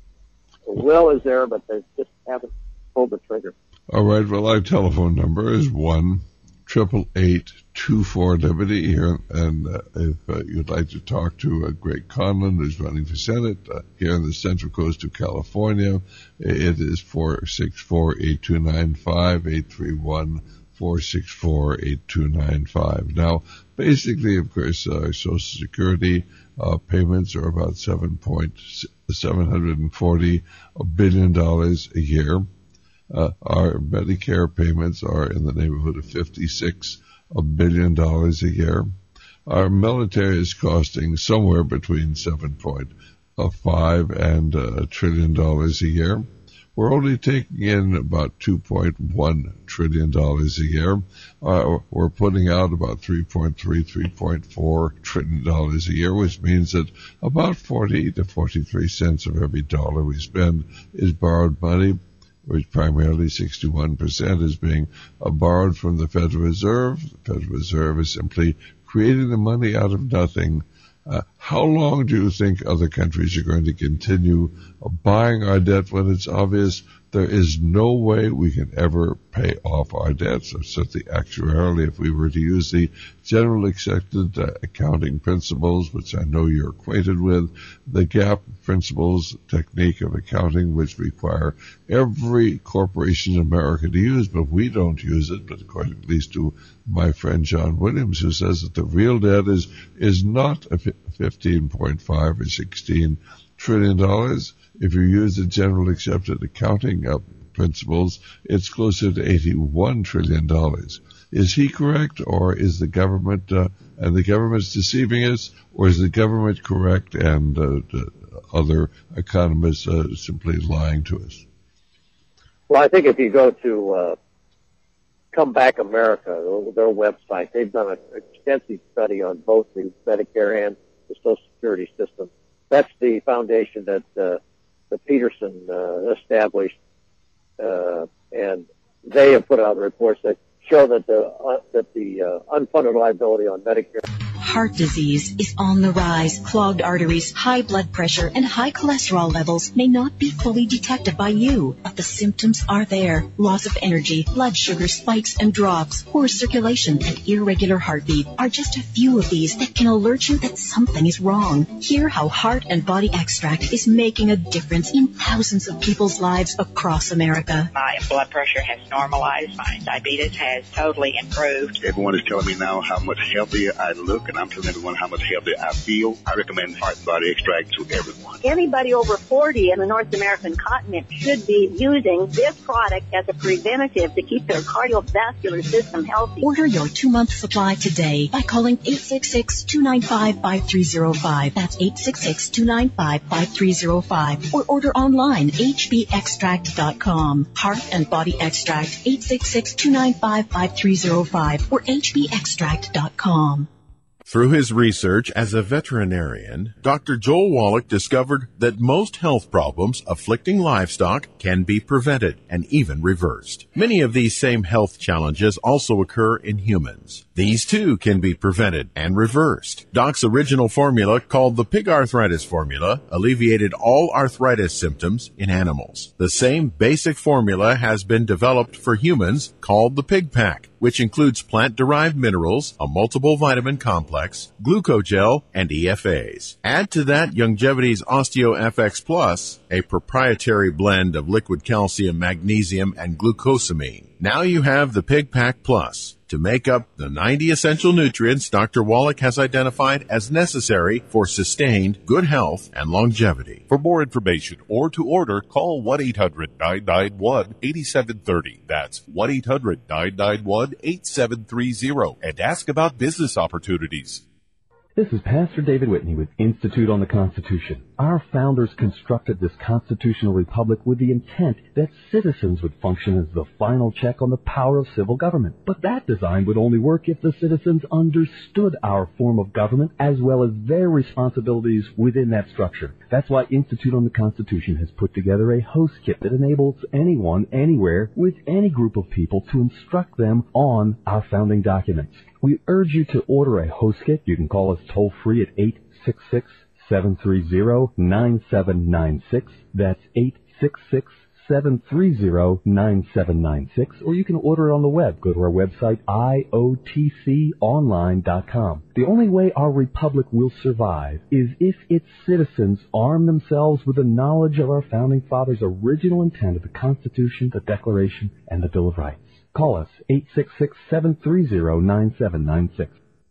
the will is there, but they just haven't pulled the trigger. All right, well, our telephone number is one triple eight two four Liberty here, and uh, if uh, you'd like to talk to uh, Greg Conlon, who's running for Senate uh, here on the Central Coast of California, it is four six four, eight two nine five, eight three one, four six four, eight two nine five. Now, basically, of course, uh, Social Security uh, payments are about seven point seven hundred forty billion dollars a year. Uh, our Medicare payments are in the neighborhood of fifty-six billion dollars a year. Our military is costing somewhere between seven point five and a trillion dollars a year. We're only taking in about two point one trillion dollars a year. Uh, we're putting out about three point three, three point four trillion dollars a year, which means that about forty to forty-three cents of every dollar we spend is borrowed money. which primarily sixty-one percent is being uh, borrowed from the Federal Reserve. The Federal Reserve is simply creating the money out of nothing. Uh, how long do you think other countries are going to continue uh, buying our debt when it's obvious there is no way we can ever pay off our debts? Or certainly actuarially, if we were to use the general accepted uh, accounting principles, which I know you're acquainted with, the GAAP principles technique of accounting, which require every corporation in America to use, but we don't use it, but according at least to my friend John Williams, who says that the real debt is, is not a fifteen point five or sixteen trillion dollars. If you use the general accepted accounting uh, principles, it's closer to eighty-one trillion dollars. Is he correct, or is the government, uh, and the government's deceiving us, or is the government correct and uh, the other economists uh, simply lying to us? Well, I think if you go to uh, Come Back America, their website, they've done an extensive study on both the Medicare and the Social Security system. That's the foundation that uh, the Peterson uh, established, uh, and they have put out reports that show that the uh, that the uh, unfunded liability on Medicare. Heart disease is on the rise. Clogged arteries, high blood pressure, and high cholesterol levels may not be fully detected by you, but the symptoms are there. Loss of energy, blood sugar spikes and drops, poor circulation, and irregular heartbeat are just a few of these that can alert you that something is wrong. Hear how Heart and Body Extract is making a difference in thousands of people's lives across America. My blood pressure has normalized. My diabetes has totally improved. Everyone is telling me now how much healthier I look, and I'm telling everyone how much healthier I feel. I recommend Heart and Body Extract to everyone. Anybody over forty in the North American continent should be using this product as a preventative to keep their cardiovascular system healthy. Order your two-month supply today by calling eight six six, two nine five, five three zero five. That's eight six six, two nine five, five three zero five. Or order online, h b extract dot com. Heart and Body Extract, eight six six, two nine five, five three zero five or h b extract dot com. Through his research as a veterinarian, Doctor Joel Wallach discovered that most health problems afflicting livestock can be prevented and even reversed. Many of these same health challenges also occur in humans. These too can be prevented and reversed. Doc's original formula, called the Pig Arthritis Formula, alleviated all arthritis symptoms in animals. The same basic formula has been developed for humans, called the Pig Pack, which includes plant-derived minerals, a multiple vitamin complex, glucogel, and E F As. Add to that Youngevity's OsteoFX Plus, a proprietary blend of liquid calcium, magnesium, and glucosamine. Now you have the Pig Pack Plus to make up the ninety essential nutrients Doctor Wallach has identified as necessary for sustained good health and longevity. For more information or to order, call one eight hundred, nine nine one, eight seven three zero. That's one eight hundred, nine nine one, eight seven three zero and ask about business opportunities. This is Pastor David Whitney with Institute on the Constitution. Our founders constructed this constitutional republic with the intent that citizens would function as the final check on the power of civil government. But that design would only work if the citizens understood our form of government as well as their responsibilities within that structure. That's why Institute on the Constitution has put together a host kit that enables anyone, anywhere, with any group of people to instruct them on our founding documents. We urge you to order a host kit. You can call us toll-free at eight six six, seven three zero, nine seven nine six. That's eight six six, seven three zero, nine seven nine six. Or you can order it on the web. Go to our website, I O T C online dot com. The only way our republic will survive is if its citizens arm themselves with the knowledge of our founding fathers' original intent of the Constitution, the Declaration, and the Bill of Rights. Call us, eight six six, seven three zero, nine seven nine six.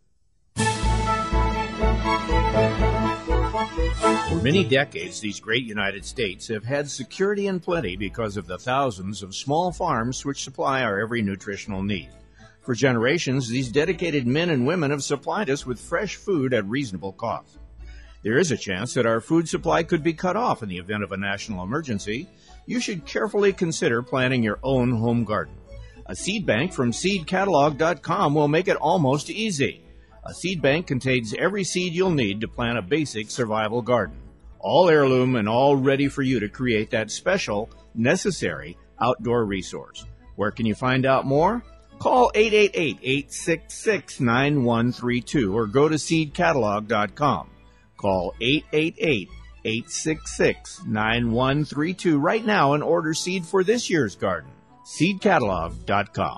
For many decades, these great United States have had security and plenty because of the thousands of small farms which supply our every nutritional need. For generations, these dedicated men and women have supplied us with fresh food at reasonable cost. There is a chance that our food supply could be cut off in the event of a national emergency. You should carefully consider planting your own home garden. A seed bank from seed catalog dot com will make it almost easy. A seed bank contains every seed you'll need to plant a basic survival garden. All heirloom and all ready for you to create that special, necessary, outdoor resource. Where can you find out more? Call eight eight eight, eight six six, nine one three two or go to seed catalog dot com. Call eight eight eight, eight six six, nine one three two right now and order seed for this year's garden. seed catalog dot com.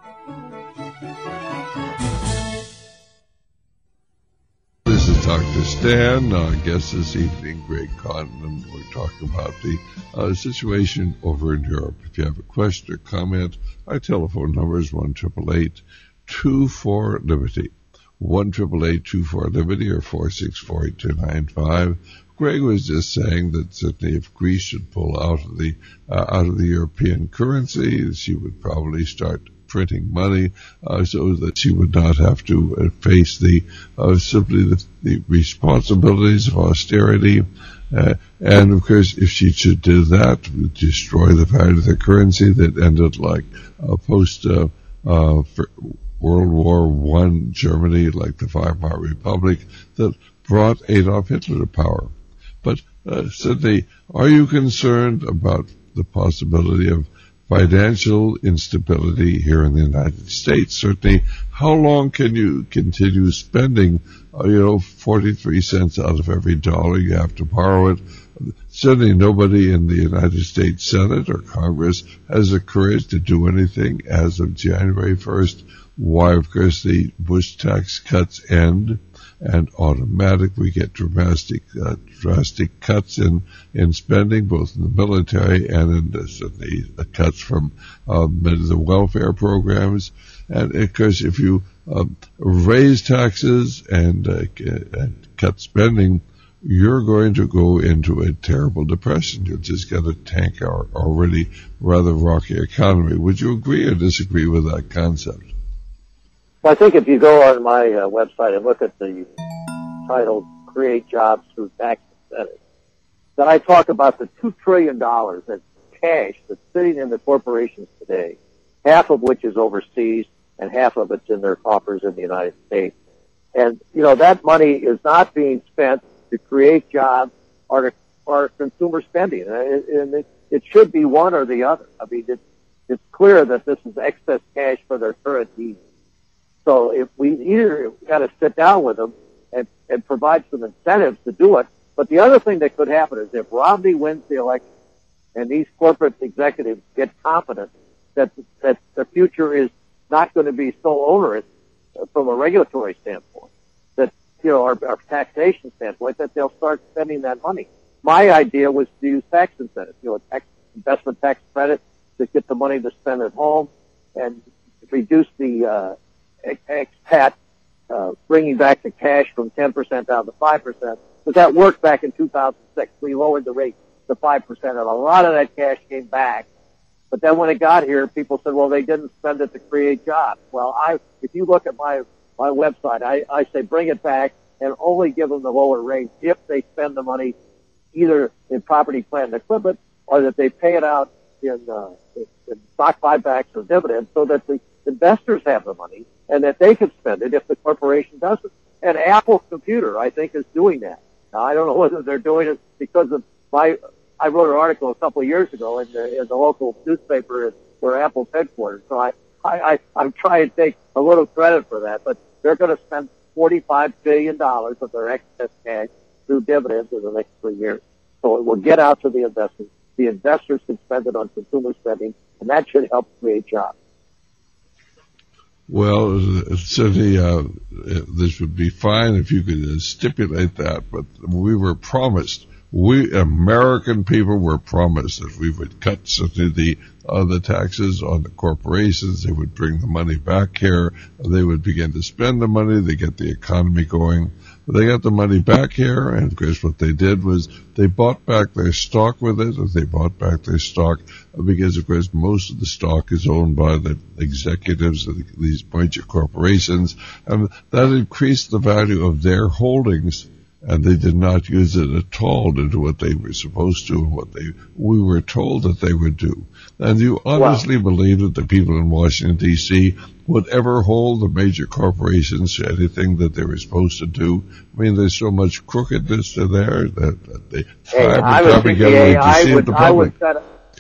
This is Doctor Stan. Our guest this evening, Greg Condon. We're talking about the uh, situation over in Europe. If you have a question or comment, our telephone number is one eight eight eight, two four, Liberty. one eight eight eight, two four, Liberty or four six four, eight two nine five. Greg was just saying that certainly if Greece should pull out of the uh, out of the European currency, she would probably start printing money uh, so that she would not have to uh, face the uh, simply the, the responsibilities of austerity. Uh, and of course, if she should do that, destroy the value of the currency that ended like uh, post uh, uh, World War One Germany, like the Weimar Republic, that brought Adolf Hitler to power. But uh, Sidney, are you concerned about the possibility of financial instability here in the United States? Certainly, how long can you continue spending, uh, you know, forty-three cents out of every dollar you have to borrow it? Certainly nobody in the United States Senate or Congress has the courage to do anything as of January first. Why, of course, the Bush tax cuts end, and automatic we get drastic uh, drastic cuts in, in spending, both in the military and in the, certainly the cuts from um, the welfare programs. And of course, if you um, raise taxes and, uh, and cut spending, you're going to go into a terrible depression. You're just going to tank our already rather rocky economy. Would you agree or disagree with that concept? Well, I think if you go on my uh, website and look at the title, Create Jobs Through Tax Incentives, then I talk about the two trillion dollars that's cash that's sitting in the corporations today, half of which is overseas and half of it's in their coffers in the United States. And, you know, that money is not being spent to create jobs or to, or consumer spending. And it, it should be one or the other. I mean, it's, it's clear that this is excess cash for their current needs. So if we either got to sit down with them and, and provide some incentives to do it. But the other thing that could happen is if Romney wins the election and these corporate executives get confident that that the future is not going to be so onerous from a regulatory standpoint, that, you know, our, our taxation standpoint, that they'll start spending that money. My idea was to use tax incentives, you know, tax, investment tax credit to get the money to spend at home and reduce the uh, expat uh, bringing back the cash from ten percent down to five percent. But that worked back in two thousand six. We lowered the rate to five percent, and a lot of that cash came back. But then when it got here, people said, well, they didn't spend it to create jobs. Well, I, if you look at my, my website, I, I say bring it back and only give them the lower rate if they spend the money either in property, plant, and equipment, or that they pay it out in, uh, in stock buybacks or dividends so that the investors have the money and that they can spend it if the corporation doesn't. And Apple Computer, I think, is doing that. Now, I don't know whether they're doing it because of my, I wrote an article a couple of years ago in the, in the local newspaper where Apple's headquartered. So I, I, I, I'm trying to take a little credit for that, but they're going to spend forty-five billion dollars of their excess cash through dividends in the next three years. So it will get out to the investors. The investors can spend it on consumer spending, and that should help create jobs. Well, certainly, uh, this would be fine if you could uh, stipulate that, but we were promised, we American people were promised that we would cut certainly the, uh, the taxes on the corporations, they would bring the money back here, they would begin to spend the money, they get the economy going. They got the money back here, and of course what they did was they bought back their stock with it, and they bought back their stock because, of course, most of the stock is owned by the executives of these major corporations, and that increased the value of their holdings, and they did not use it at all to do what they were supposed to and what they we were told that they would do. And you honestly wow. believe that the people in Washington, D C would ever hold the major corporations to anything that they were supposed to do? I mean, there's so much crookedness to there that, that they hey, I would, probably yeah, to I deceive would, the I would public. set,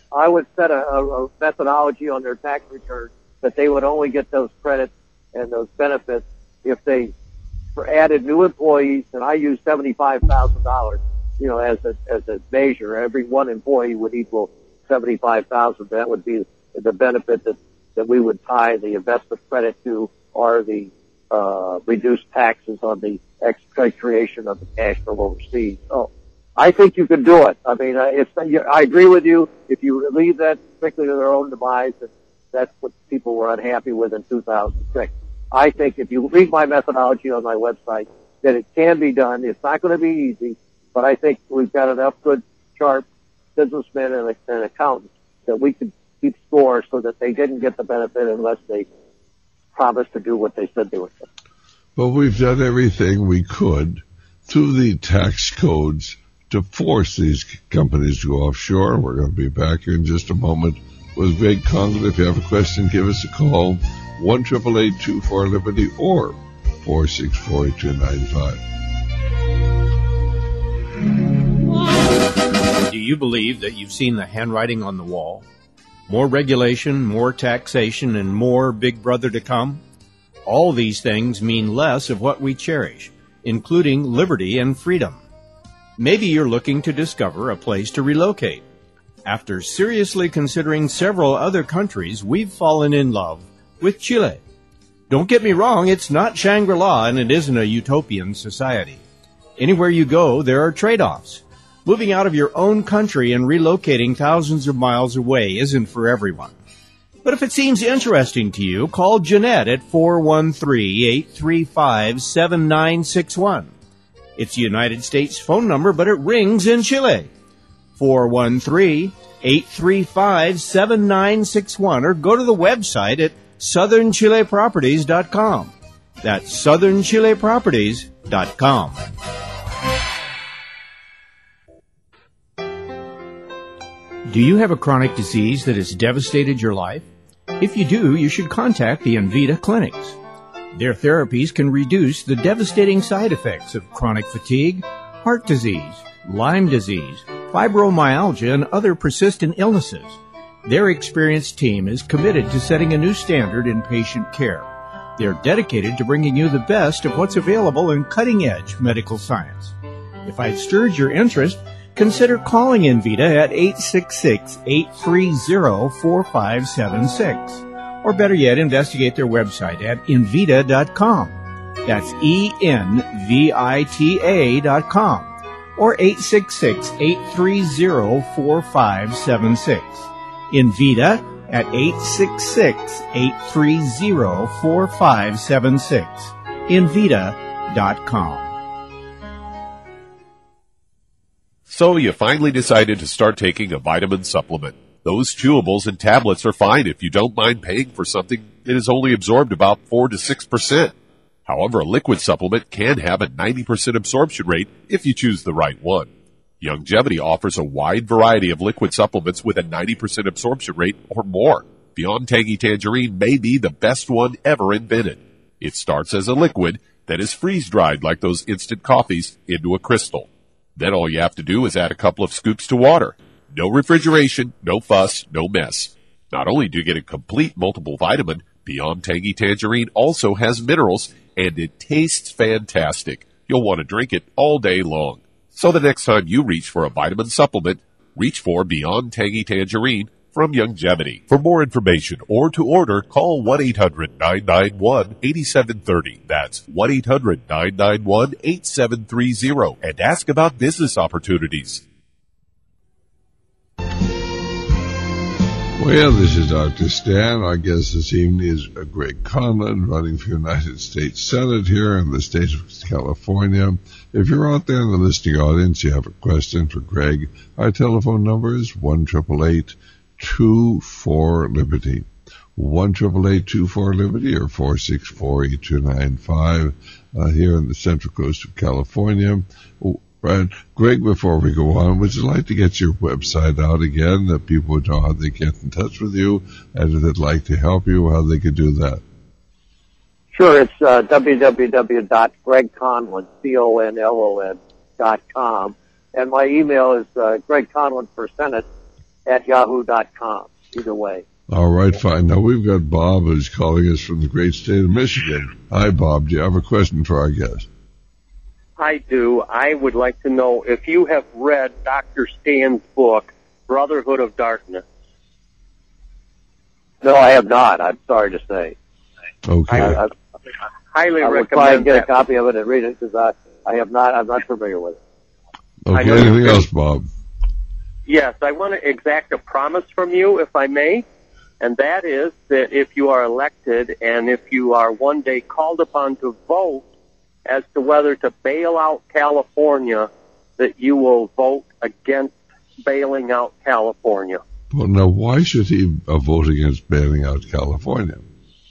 I would set a, a, a methodology on their tax return that they would only get those credits and those benefits if they added new employees, and I use seventy-five thousand dollars, you know, as a, as a measure. Every one employee would equal seventy-five thousand dollars. That would be the benefit that, that we would tie the investment credit to, or the uh, reduced taxes on the expatriation of the cash from overseas. So I think you can do it. I mean, it's, I agree with you. If you leave that strictly to their own demise, that's what people were unhappy with in two thousand six. I think if you read my methodology on my website, that it can be done. It's not going to be easy, but I think we've got enough good, sharp businessmen and, and accountants that we could keep score so that they didn't get the benefit unless they promised to do what they said they would do. Well, we've done everything we could through the tax codes to force these companies to go offshore. We're going to be back here in just a moment with Greg Conlon. If you have a question, give us a call, one eight eight eight, two four, Liberty or four six four, two nine five. Do you believe that you've seen the handwriting on the wall? More regulation, more taxation, and more Big Brother to come? All these things mean less of what we cherish, including liberty and freedom. Maybe you're looking to discover a place to relocate. After seriously considering several other countries, we've fallen in love with Chile. Don't get me wrong, it's not Shangri-La and it isn't a utopian society. Anywhere you go, there are trade-offs. Moving out of your own country and relocating thousands of miles away isn't for everyone. But if it seems interesting to you, call Jeanette at four one three, eight three five, seven nine six one. It's a United States phone number, but it rings in Chile. four one three, eight three five, seven nine six one, or go to the website at southern chile properties dot com. That's southern chile properties dot com. Do you have a chronic disease that has devastated your life? If you do, you should contact the Envita clinics. Their therapies can reduce the devastating side effects of chronic fatigue, heart disease, Lyme disease, fibromyalgia, and other persistent illnesses. Their experienced team is committed to setting a new standard in patient care. They're dedicated to bringing you the best of what's available in cutting-edge medical science. If I've stirred your interest, consider calling Envita at eight six six, eight three zero, four five seven six. Or better yet, investigate their website at envita dot com. That's E N V I T A dot com. Or eight six six, eight three zero, four five seven six. Envita at eight six six, eight three zero, four five seven six. envita dot com. So you finally decided to start taking a vitamin supplement. Those chewables and tablets are fine if you don't mind paying for something that is only absorbed about four to six percent. However, a liquid supplement can have a ninety percent absorption rate if you choose the right one. Youngevity offers a wide variety of liquid supplements with a ninety percent absorption rate or more. Beyond Tangy Tangerine may be the best one ever invented. It starts as a liquid that is freeze-dried like those instant coffees into a crystal. Then all you have to do is add a couple of scoops to water. No refrigeration, no fuss, no mess. Not only do you get a complete multiple vitamin, Beyond Tangy Tangerine also has minerals, and it tastes fantastic. You'll want to drink it all day long. So the next time you reach for a vitamin supplement, reach for Beyond Tangy Tangerine from Youngevity. For more information or to order, call one eight hundred, nine nine one, eight seven three zero. That's one eight hundred, nine nine one, eight seven three zero. And ask about business opportunities. Well, this is Doctor Stan. Our guest this evening is Greg Conlon, running for United States Senate here in the state of California. If you're out there in the listening audience, you have a question for Greg, our telephone number is one eight eight eight, two four, Liberty. one eight eight eight, two four, Liberty or four six four, eight two nine five uh, here in the Central Coast of California. Right. Greg, before we go on, would you like to get your website out again, that people would know how they get in touch with you, and if they'd like to help you, how they could do that? Sure, it's uh, w w w dot greg conlon, C O N L O N, dot com. And my email is uh, greg conlon for Senate at yahoo dot com. Either way. All right, fine. Now we've got Bob who's calling us from the great state of Michigan. Hi, Bob. Do you have a question for our guest? I do. I would like to know if you have read Doctor Stan's book, Brotherhood of Darkness. No, I have not. I'm sorry to say. Okay. I, I, I highly I would recommend try and get that. a copy of it and read it because I, I have not. I'm not familiar with it. Okay. Anything else, Bob? Yes, I want to exact a promise from you, if I may, and that is that if you are elected and if you are one day called upon to vote as to whether to bail out California, that you will vote against bailing out California. Well, now, why should he uh, vote against bailing out California?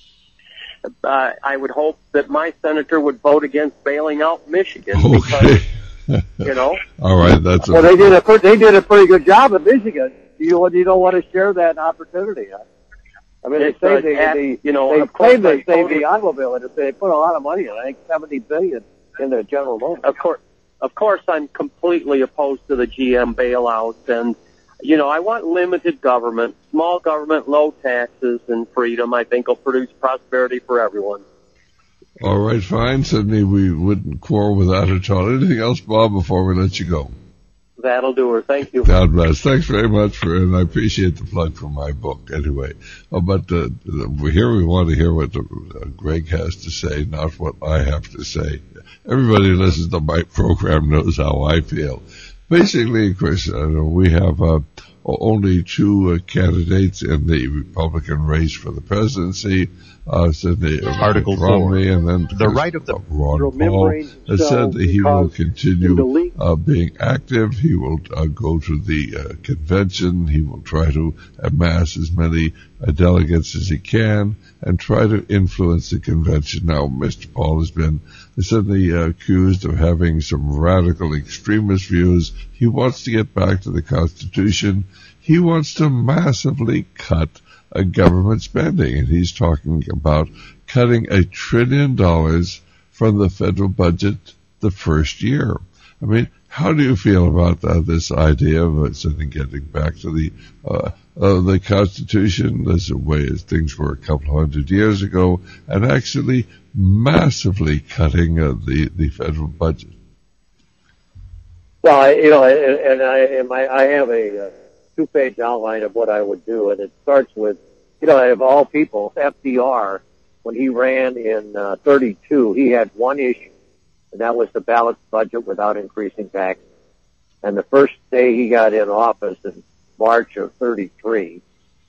Uh, I would hope that my senator would vote against bailing out Michigan. Okay. Because, you know. All right, that's. Well, a, they did a pre- they did a pretty good job in Michigan. You you don't want to share that opportunity. I mean, they It's, saved uh, the, at- the you know, they of course claim they I saved totally- the automobile industry. They put a lot of money in. I think seventy billion in the General Motors. Of course, of course, I'm completely opposed to the G M bailouts, and you know, I want limited government, small government, low taxes, and freedom. I think will produce prosperity for everyone. all right, fine. Certainly, we wouldn't quarrel with that at all. Anything else, Bob, before we let you go? That'll do her. Thank you. God bless. Thanks very much for, and I appreciate the plug for my book anyway. Oh, but uh, here we want to hear what uh, Greg has to say, not what I have to say. Everybody who listens to my program knows how I feel. Basically, Chris, uh, we have uh, only two uh, candidates in the Republican race for the presidency. Uh, Sidney, uh, Article Romney, four. and then The right of the- uh, Ron Paul Remembering has said himself that he will because continue in the league- uh, being active. He will uh, go to the uh, convention. He will try to amass as many uh, delegates as he can and try to influence the convention. Now, Mister Paul has been certainly uh, accused of having some radical extremist views. He wants to get back to the Constitution. He wants to massively cut uh, government spending, and he's talking about cutting a trillion dollars from the federal budget the first year. I mean, how do you feel about uh, this idea of uh, suddenly getting back to the uh, uh, the Constitution as a way as things were a couple hundred years ago, and actually massively cutting uh, the the federal budget? Well, I, you know, and, and I and my, I have a uh, two-page outline of what I would do, and it starts with, you know, of all people, F D R, when he ran in uh, thirty-two, he had one issue, and that was the balanced budget without increasing taxes. And the first day he got in office in March of thirty-three,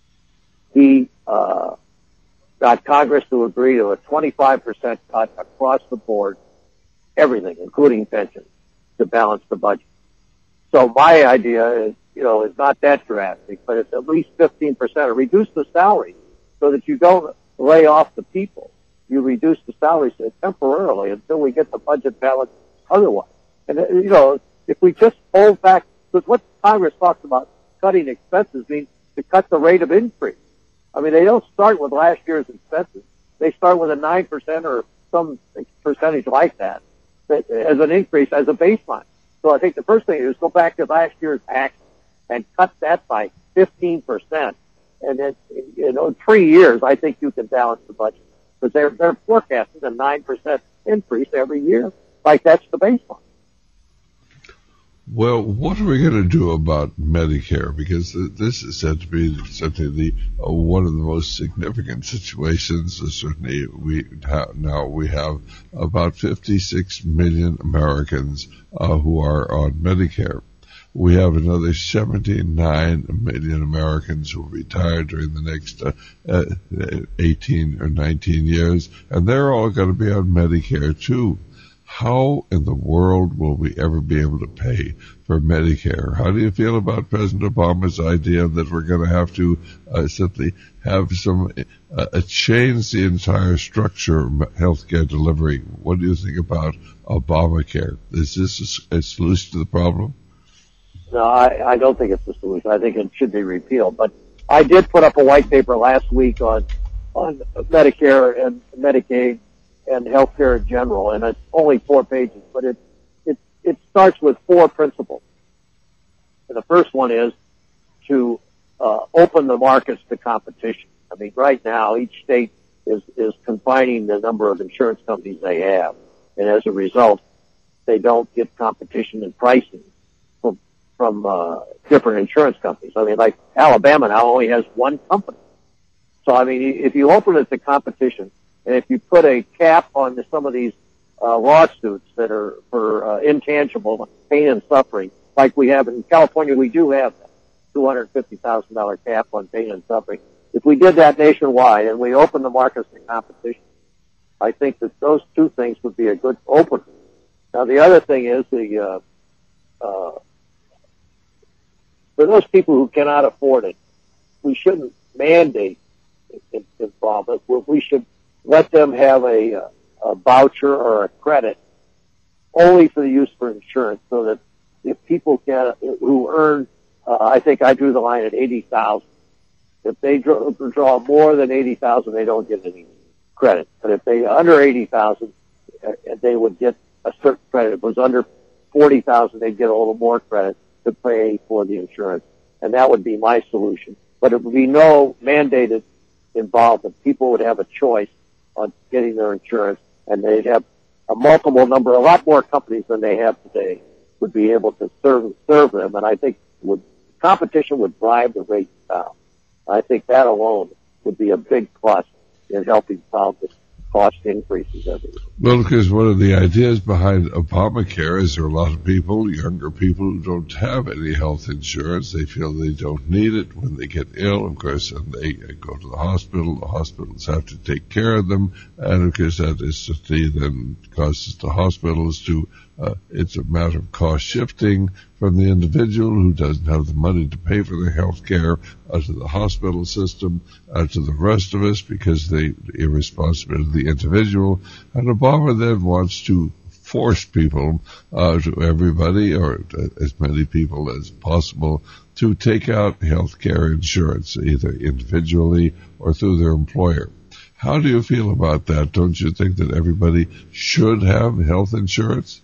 he uh, got Congress to agree to a twenty-five percent cut across the board, everything, including pensions, to balance the budget. So my idea is, you know, it's not that drastic, but it's at least fifteen percent, or reduce the salary so that you don't lay off the people. You reduce the salaries temporarily until we get the budget balanced otherwise. And, uh, you know, if we just hold back, because what Congress talks about cutting expenses means to cut the rate of increase. I mean, they don't start with last year's expenses. They start with a nine percent or some percentage like that as an increase, as a baseline. So I think the first thing is go back to last year's act and cut that by fifteen percent. And then, you know, in three years, I think you can balance the budget. Because they're, they're forecasting a nine percent increase every year. Like, that's the baseline. Well, what are we going to do about Medicare? Because this is said to be certainly the uh, one of the most significant situations. Uh, certainly, we ha- now we have about fifty-six million Americans uh, who are on Medicare. We have another seventy-nine million Americans who will retire during the next uh, uh, eighteen or nineteen years, and they're all going to be on Medicare too. How in the world will we ever be able to pay for Medicare? How do you feel about President Obama's idea that we're going to have to uh, simply have some uh, uh, change the entire structure of healthcare delivery? What do you think about Obamacare? Is this a, a solution to the problem? No, I, I don't think it's the solution. I think it should be repealed. But I did put up a white paper last week on on Medicare and Medicaid and healthcare in general, and it's only four pages, but it it it starts with four principles. And the first one is to uh, open the markets to competition. I mean, right now, each state is, is confining the number of insurance companies they have. And as a result, they don't get competition in pricing from, from, uh, different insurance companies. I mean, like Alabama now only has one company. So, I mean, if you open it to competition, and if you put a cap on the, some of these, uh, lawsuits that are for, uh, intangible pain and suffering, like we have in California, we do have that two hundred fifty thousand dollars cap on pain and suffering. If we did that nationwide and we opened the markets to competition, I think that those two things would be a good opener. Now, the other thing is the, uh, uh, for those people who cannot afford it, we shouldn't mandate involvement. We should let them have a, a voucher or a credit only for the use for insurance, so that if people can, who earn, uh, I think I drew the line at eighty thousand. If they draw, draw more than eighty thousand, they don't get any credit. But if they under eighty thousand, uh, they would get a certain credit. If it was under forty thousand, they'd get a little more credit to pay for the insurance. And that would be my solution. But it would be no mandated involvement. People would have a choice on getting their insurance, and they'd have a multiple number, a lot more companies than they have today would be able to serve, serve them. And I think would, competition would drive the rates down. I think that alone would be a big plus in helping solve the cost increases every year. Well, because one of the ideas behind Obamacare is there are a lot of people, younger people, who don't have any health insurance. They feel they don't need it when they get ill, of course, and they go to the hospital. The hospitals have to take care of them, and of course that is then causes the hospitals to, uh, it's a matter of cost shifting from the individual who doesn't have the money to pay for the health care uh, to the hospital system, uh, to the rest of us, because the irresponsibility of the individual. And Obama then wants to force people, uh, to everybody, or to as many people as possible, to take out health care insurance, either individually or through their employer. How do you feel about that? Don't you think that everybody should have health insurance?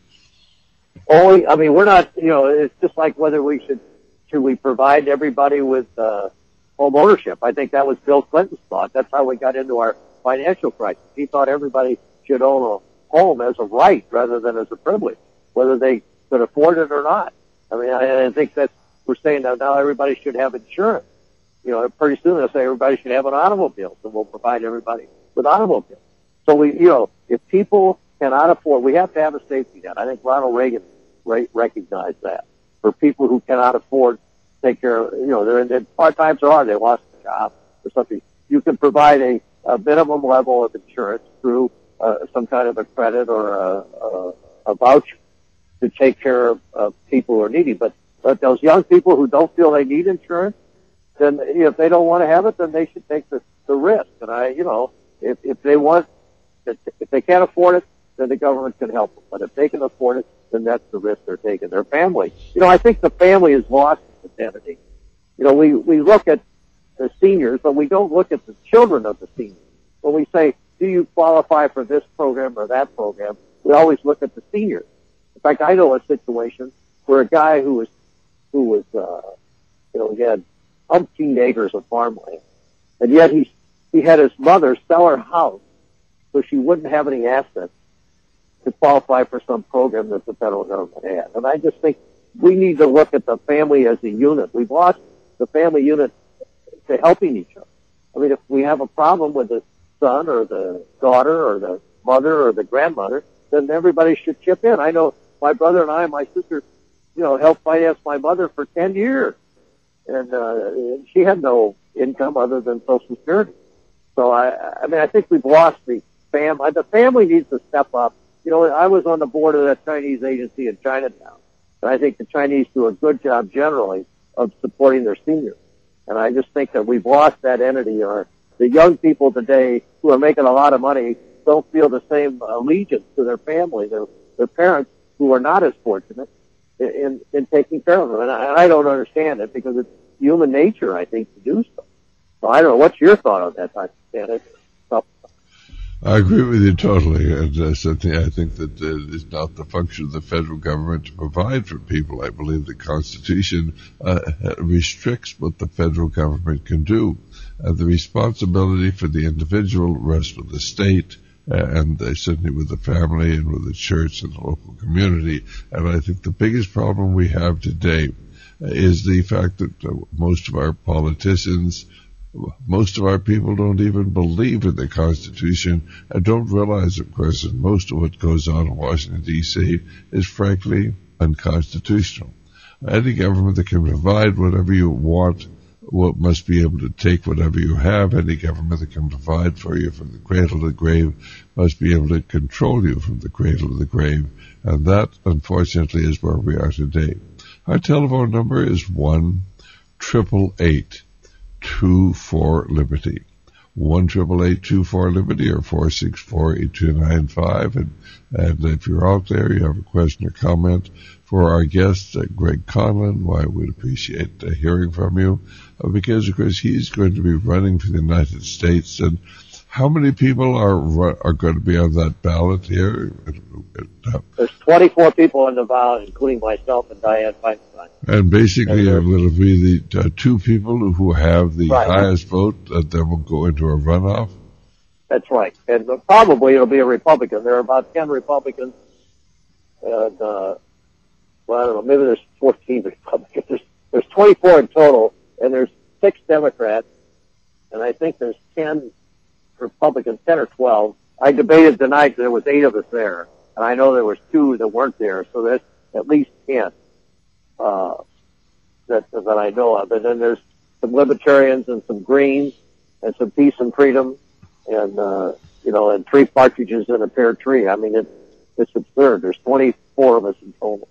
Only, I mean, we're not, you know, it's just like whether we should, should we provide everybody with, uh, home ownership. I think that was Bill Clinton's thought. That's how we got into our financial crisis. He thought everybody should own a home as a right rather than as a privilege, whether they could afford it or not. I mean, I, I think that we're saying that now everybody should have insurance. You know, pretty soon they'll say everybody should have an automobile, and we'll provide everybody with automobiles. So we, you know, if people cannot afford, we have to have a safety net. I think Ronald Reagan re- recognized that. For people who cannot afford to take care of, you know, they're in, in hard times are hard, they lost a job or something, you can provide a, a minimum level of insurance through uh, some kind of a credit or a, a, a voucher to take care of, of people who are needy. But, but those young people who don't feel they need insurance, then you know, if they don't want to have it, then they should take the, the risk. And I, you know, if, if they want, if, if they can't afford it, then the government can help them. But if they can afford it, then that's the risk they're taking. Their family. You know, I think the family has lost its identity. You know, we, we look at the seniors, but we don't look at the children of the seniors. When we say, do you qualify for this program or that program, we always look at the seniors. In fact, I know a situation where a guy who was, who was, uh, you know, he had umpteen acres of farmland, and yet he, he had his mother sell her house so she wouldn't have any assets to qualify for some program that the federal government had. And I just think we need to look at the family as a unit. We've lost the family unit to helping each other. I mean, if we have a problem with the son or the daughter or the mother or the grandmother, then everybody should chip in. I know my brother and I, my sister, you know, helped finance my mother for ten years. And, uh, she had no income other than Social Security. So I, I mean, I think we've lost the fam, the family needs to step up. You know, I was on the board of that Chinese agency in Chinatown, and I think the Chinese do a good job generally of supporting their seniors. And I just think that we've lost that entity, or the young people today who are making a lot of money don't feel the same allegiance to their family, their, their parents who are not as fortunate in, in taking care of them. And I, and I don't understand it because it's human nature, I think, to do so. So I don't know. What's your thought on that, Doctor Stanek? So, I agree with you totally, and uh, certainly I think that uh, it is not the function of the federal government to provide for people. I believe the Constitution uh, restricts what the federal government can do. Uh, the responsibility for the individual rests with the state, uh, and uh, certainly with the family and with the church and the local community. And I think the biggest problem we have today uh, is the fact that uh, most of our politicians, most of our people don't even believe in the Constitution and don't realize, of course, that most of what goes on in Washington, D C is frankly unconstitutional. Any government that can provide whatever you want What must be able to take whatever you have. Any government that can provide for you from the cradle to the grave must be able to control you from the cradle to the grave. And that, unfortunately, is where we are today. Our telephone number is one triple eight two four Liberty. One triple eight two four Liberty or four six four eight two nine five. And, and if you're out there, you have a question or comment for our guest, uh, Greg Conlon, why we'd appreciate uh, hearing from you, uh, because, of course, he's going to be running for the United States. And how many people are are going to be on that ballot here? There's twenty-four people on the ballot, including myself and Dianne Feinstein. And basically, it will be the uh, two people who have the right. highest vote that then will go into a runoff? That's right. And uh, probably it'll be a Republican. There are about ten Republicans. And, uh, well, I don't know, maybe there's fourteen Republicans. There's, there's twenty-four in total, and there's six Democrats, and I think there's ten Republicans, ten or twelve. I debated tonight, there was eight of us there, and I know there was two that weren't there, so there's at least ten uh, that that I know of. And then there's some Libertarians and some Greens and some Peace and Freedom, and uh, you know, and three partridges in a pear tree. I mean, it's it's absurd. There's twenty-four of us in total.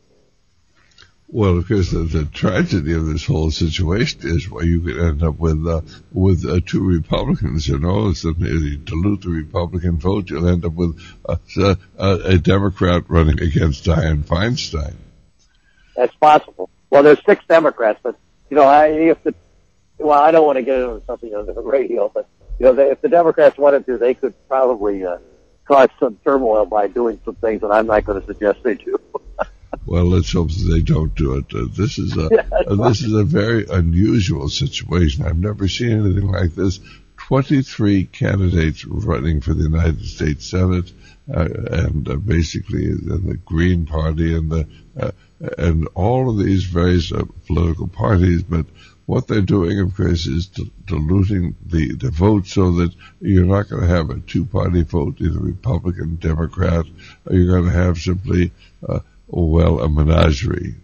Well, of course, the, the tragedy of this whole situation is where you could end up with uh, with uh, two Republicans. You know, so you dilute the Republican vote, you'll end up with uh, a, a Democrat running against Dianne Feinstein. That's possible. Well, there's six Democrats, but you know, I, if the well, I don't want to get into something on the radio, but you know, they, if the Democrats wanted to, they could probably uh, cause some turmoil by doing some things, and I'm not going to suggest they do. Well, let's hope that they don't do it. Uh, this is a yeah, uh, this is a very unusual situation. I've never seen anything like this. twenty-three candidates running for the United States Senate, uh, and uh, basically uh, the Green Party and the uh, and all of these various uh, political parties. But what they're doing, of course, is d- diluting the, the vote so that you're not going to have a two-party vote, either Republican, Democrat, or you're going to have simply uh, well, a menagerie.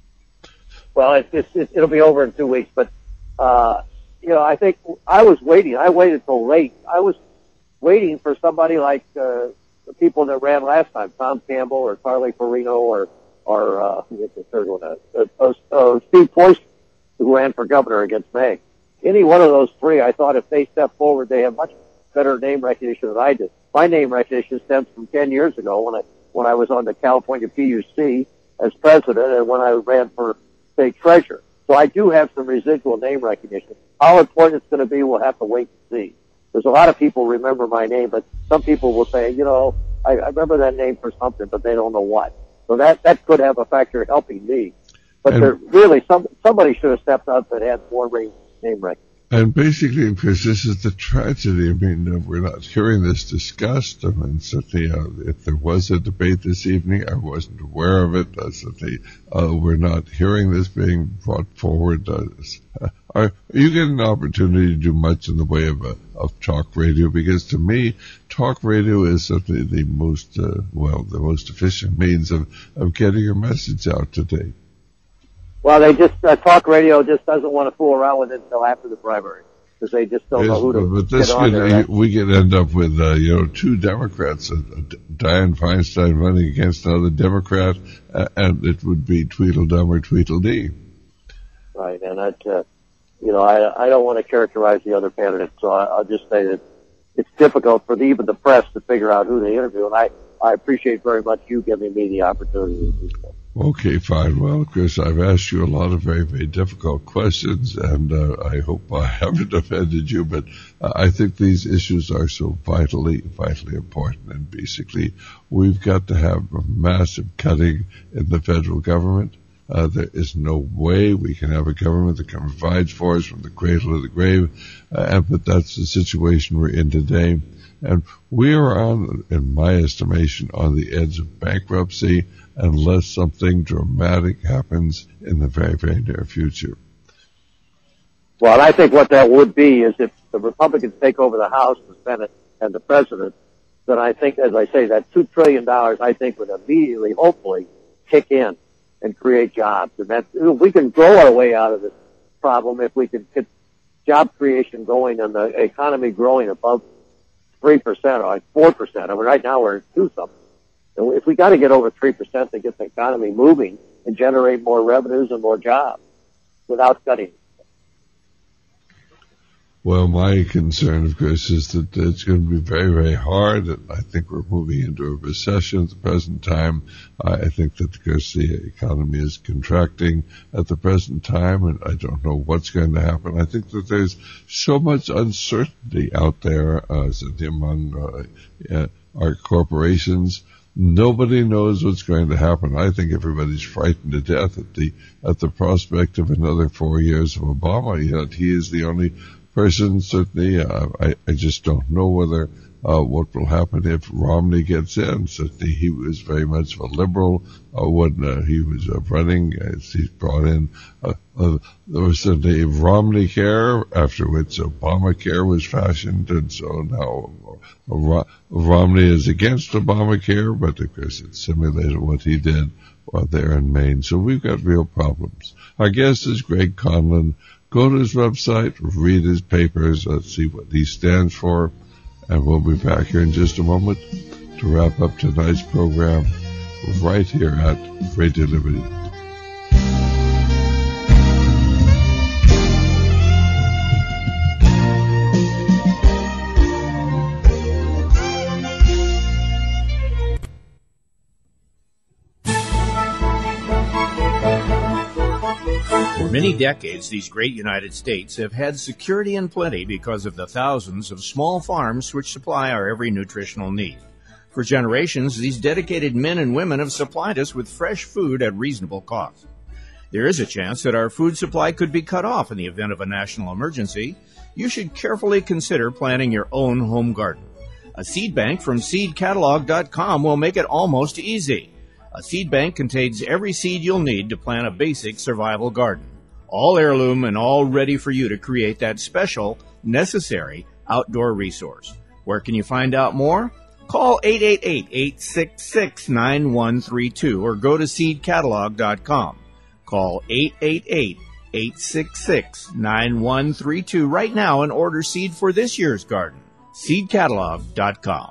Well, it, it, it, it'll be over in two weeks, but, uh, you know, I think I was waiting. I waited till late. I was waiting for somebody like, uh, the people that ran last time, Tom Campbell or Carly Fiorina or, or, uh, what's the third one? Uh, uh, uh, Steve Poist, who ran for governor against May. Any one of those three, I thought if they step forward, they have much better name recognition than I did. My name recognition stems from ten years ago when I, when I was on the California P U C as president and when I ran for state treasurer. So I do have some residual name recognition. How important it's going to be, we'll have to wait and see. There's a lot of people remember my name, but some people will say, you know, I, I remember that name for something, but they don't know what. So that, that could have a factor in helping me. But there, really, some, somebody should have stepped up that had more name recognition. And basically, because this is the tragedy, I mean, uh, we're not hearing this discussed. I mean, certainly, uh, if there was a debate this evening, I wasn't aware of it. Uh, certainly, uh, we're not hearing this being brought forward. Uh, are, are you getting an opportunity to do much in the way of, uh, of talk radio? Because to me, talk radio is certainly the most, uh, well, the most efficient means of, of getting your message out today. Well, they just, uh, talk radio just doesn't want to fool around with it until after the primary, because they just don't yes, know who to but this get on could, there. We could end up with, uh, you know, two Democrats, uh, Dianne Feinstein running against another Democrat, uh, and it would be Tweedledum or Tweedledee. Right, and that, uh, you know, I, I don't want to characterize the other candidates, so I, I'll just say that it's difficult for the, even the press to figure out who they interview, and I, I appreciate very much you giving me the opportunity to do so. Okay, fine. Well, Chris, I've asked you a lot of very, very difficult questions, and uh, I hope I haven't offended you, but uh, I think these issues are so vitally, vitally important, and basically we've got to have a massive cutting in the federal government. Uh, there is no way we can have a government that can provide for us from the cradle to the grave, uh, and, but that's the situation we're in today. And we are on, in my estimation, on the edge of bankruptcy unless something dramatic happens in the very, very near future. Well, I think what that would be is if the Republicans take over the House, the Senate, and the President, then I think, as I say, that two trillion dollars, I think, would immediately, hopefully, kick in and create jobs. And that, we can grow our way out of this problem if we can get job creation going and the economy growing above three percent or like four percent. I mean, right now we're at two something. And if we got to get over three percent to get the economy moving and generate more revenues and more jobs without cutting. Well, my concern, of course, is that it's going to be very, very hard. And I think we're moving into a recession at the present time. I think that, of course, the economy is contracting at the present time, and I don't know what's going to happen. I think that there's so much uncertainty out there uh, among uh, uh, our corporations. Nobody knows what's going to happen. I think everybody's frightened to death at the at the prospect of another four years of Obama. Yet he is the only person, certainly. Uh, I, I just don't know whether uh, what will happen if Romney gets in. Certainly he was very much of a liberal uh, when uh, he was uh, running. Uh, he brought in, uh, uh, there was certainly Romney Care, after which Obamacare was fashioned, and so now uh, Romney is against Obamacare, but of course it simulated what he did uh, there in Maine. So we've got real problems. Our guest is Greg Conlon. Go to his website, read his papers, let's see what he stands for, and we'll be back here in just a moment to wrap up tonight's program right here at Radio Liberty. For many decades, these great United States have had security and plenty because of the thousands of small farms which supply our every nutritional need. For generations, these dedicated men and women have supplied us with fresh food at reasonable cost. There is a chance that our food supply could be cut off in the event of a national emergency. You should carefully consider planting your own home garden. A seed bank from seed catalog dot com will make it almost easy. A seed bank contains every seed you'll need to plant a basic survival garden. All heirloom and all ready for you to create that special, necessary outdoor resource. Where can you find out more? Call eight eight eight, eight six six, nine one three two or go to seed catalog dot com. Call eight eight eight, eight six six, nine one three two right now and order seed for this year's garden. seed catalog dot com.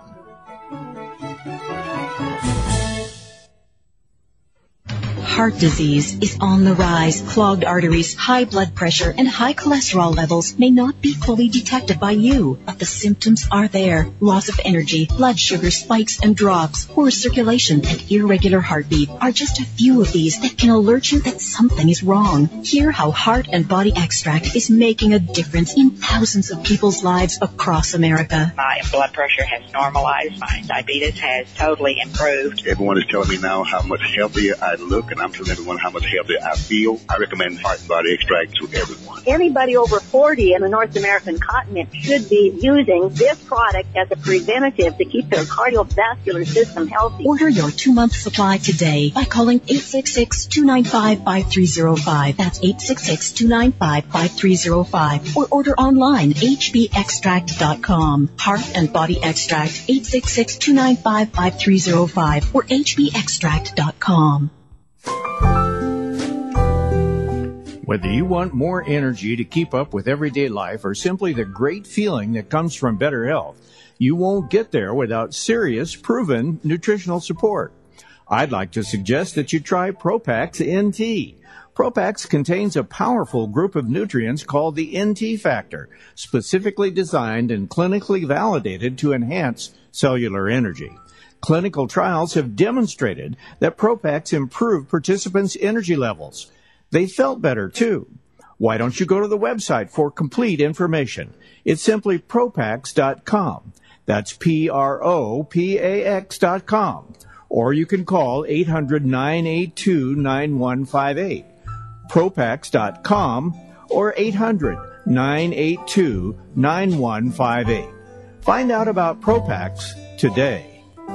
Heart disease is on the rise. Clogged arteries, high blood pressure, and high cholesterol levels may not be fully detected by you, but the symptoms are there. Loss of energy, blood sugar spikes and drops, poor circulation, and irregular heartbeat are just a few of these that can alert you that something is wrong. Hear how Heart and Body Extract is making a difference in thousands of people's lives across America. My blood pressure has normalized. My diabetes has totally improved. Everyone is telling me now how much healthier I look, and I'm telling everyone how much healthier I feel. I recommend Heart and Body Extract to everyone. Anybody over forty in the North American continent should be using this product as a preventative to keep their cardiovascular system healthy. Order your two-month supply today by calling eight six six, two nine five, five three zero five. That's eight six six, two nine five, five three zero five. Or order online, h b extract dot com. Heart and Body Extract, eight six six, two nine five, five three zero five or h b extract dot com. Whether you want more energy to keep up with everyday life or simply the great feeling that comes from better health, you won't get there without serious, proven nutritional support. I'd like to suggest that you try Propax N T. Propax contains a powerful group of nutrients called the N T factor, specifically designed and clinically validated to enhance cellular energy. Clinical trials have demonstrated that Propax improved participants' energy levels. They felt better, too. Why don't you go to the website for complete information? It's simply Propax dot com. That's P R O P A X dot com. Or you can call eight hundred, nine eight two, nine one five eight. Propax dot com or eight hundred, nine eight two, nine one five eight. Find out about Propax today.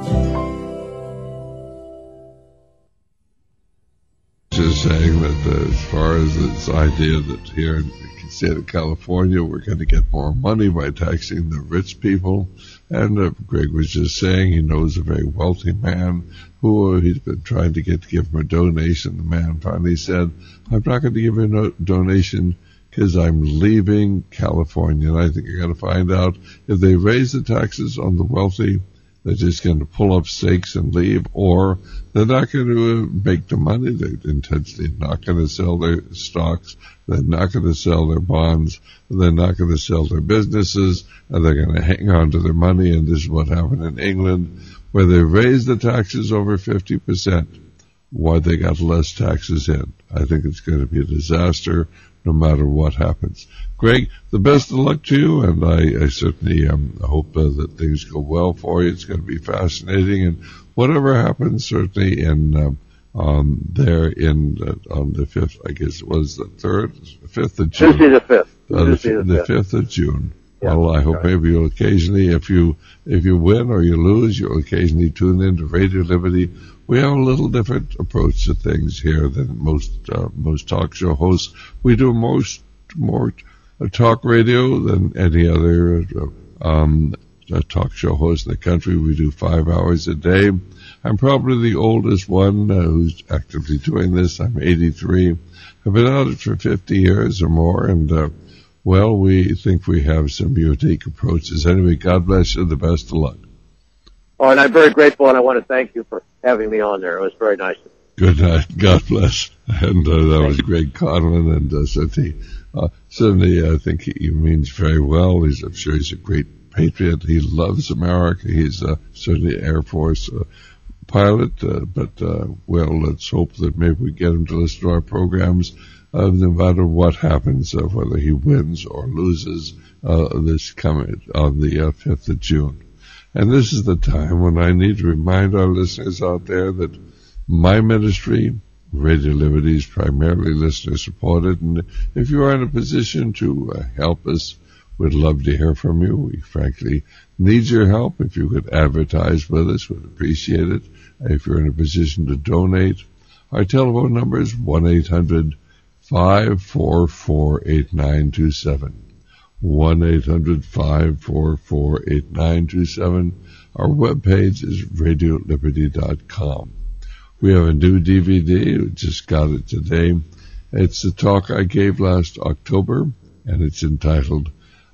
Just saying that uh, as far as this idea that here in the state of California we're going to get more money by taxing the rich people, and uh, Greg was just saying he knows a very wealthy man who uh, he's been trying to get to give him a donation. The man finally said, I'm not going to give you a no- donation because I'm leaving California, and I think you're going to find out if they raise the taxes on the wealthy, they're just going to pull up stakes and leave, or they're not going to make the money. They're intentionally not going to sell their stocks. They're not going to sell their bonds. They're not going to sell their businesses, and they're going to hang on to their money. And this is what happened in England, where they raised the taxes over fifty percent. Why they got less taxes in. I think it's going to be a disaster no matter what happens. Greg, the best of luck to you, and I, I certainly um, hope uh, that things go well for you. It's going to be fascinating, and whatever happens, certainly in um, um, there in uh, on the fifth, I guess it was the third, fifth of June. Tuesday the fifth. Uh, the, Tuesday the, the fifth. fifth of June. Yeah, well, I hope right. maybe you'll occasionally, if you if you win or you lose, you'll occasionally tune in to Radio Liberty. We have a little different approach to things here than most uh, most talk show hosts. We do most more uh, talk radio than any other uh, um, uh, talk show host in the country. We do five hours a day. I'm probably the oldest one uh, who's actively doing this. I'm eighty-three. I've been at it for fifty years or more, and uh, well, we think we have some unique approaches. Anyway, God bless you. The best of luck. Oh, and I'm very grateful, and I want to thank you for having me on there. It was very nice. Good night. God bless. And uh, that was Greg Conlon, and uh, certainly, uh, certainly, I think he, he means very well. He's, I'm sure he's a great patriot. He loves America. He's uh, certainly an Air Force uh, pilot. Uh, but uh, well, let's hope that maybe we get him to listen to our programs, uh, no matter what happens, uh, whether he wins or loses uh, this coming on the uh, fifth of June. And this is the time when I need to remind our listeners out there that my ministry, Radio Liberty, is primarily listener-supported. And if you are in a position to uh, help us, we'd love to hear from you. We frankly need your help. If you could advertise with us, we'd appreciate it. If you're in a position to donate, our telephone number is one eight hundred, five four four, eight nine two seven. one eight hundred, five four four, eight nine two seven. Our webpage is radio liberty dot com. We have a new D V D. We just got it today. It's the talk I gave last October, and it's entitled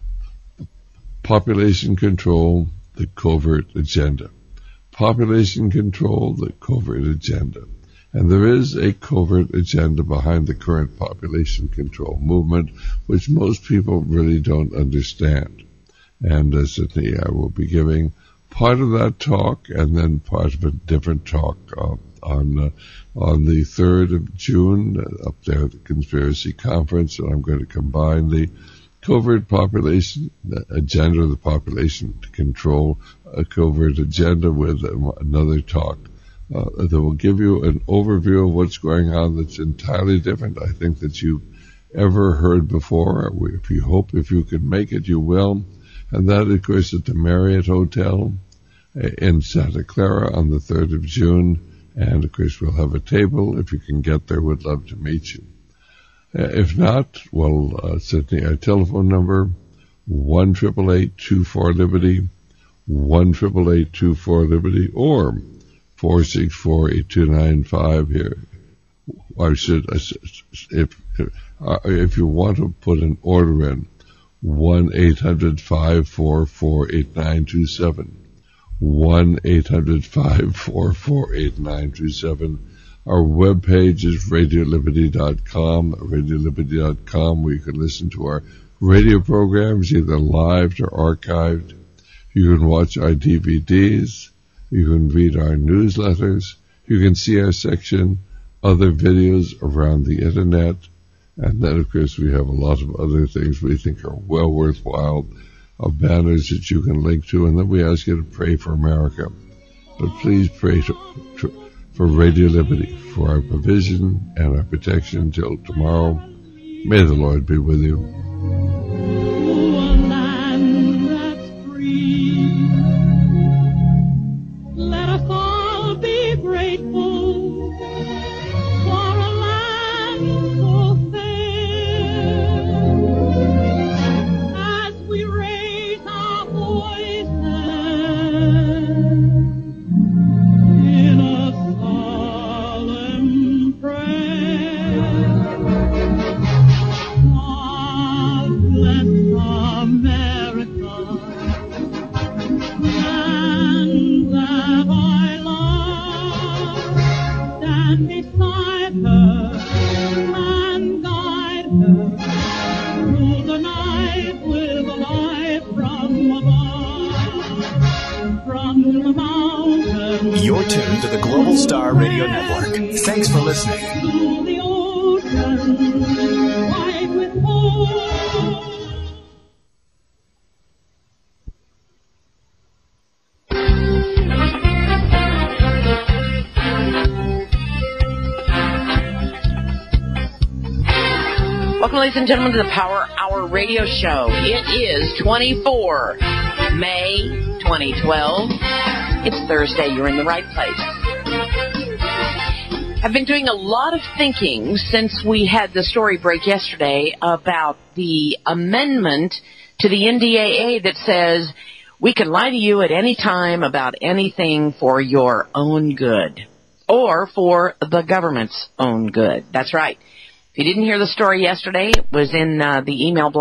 Population Control, the Covert Agenda. Population Control, the Covert Agenda. And there is a covert agenda behind the current population control movement, which most people really don't understand. And uh, certainly I will be giving part of that talk and then part of a different talk uh, on uh, on the third of June uh, up there at the Conspiracy Conference. And I'm going to combine the covert population agenda, the population control uh, covert agenda with uh, another talk Uh, that will give you an overview of what's going on that's entirely different, I think, that you've ever heard before. If you hope, if you can make it, you will. And that, of course, at the Marriott Hotel in Santa Clara on the third of June. And, of course, we'll have a table. If you can get there, we'd love to meet you. Uh, if not, well, uh, certainly our telephone number, one eight eight eight, two four, LIBERTY, one eight eight eight, two four, LIBERTY, or four six four, eight two nine five here. I should, if, uh, if you want to put an order in, one eight hundred, five four four, eight nine two seven. one eight hundred, five four four, eight nine two seven. Our webpage is radio liberty dot com, radio liberty dot com, where you can listen to our radio programs, either live or archived. You can watch our D V Ds. You can read our newsletters. You can see our section, other videos around the Internet. And then, of course, we have a lot of other things we think are well worthwhile, of banners that you can link to. And then we ask you to pray for America. But please pray to, to, for Radio Liberty, for our provision and our protection till tomorrow. May the Lord be with you. Let us all be grateful for a land so fair. As we raise our voices in a solemn prayer, God bless America, and that I love, stand beside her and guide her through the night with a light from above, from the mountains. You're tuned to the Global Star Radio Network. Thanks for listening. To the ocean, white with gold. Welcome, ladies and gentlemen, to the Power Hour Radio Show. It is twenty-four May twenty twelve. It's Thursday. You're in the right place. I've been doing a lot of thinking since we had the story break yesterday about the amendment to the N D A A that says we can lie to you at any time about anything for your own good or for the government's own good. That's right. If you didn't hear the story yesterday, it was in uh, the email blog.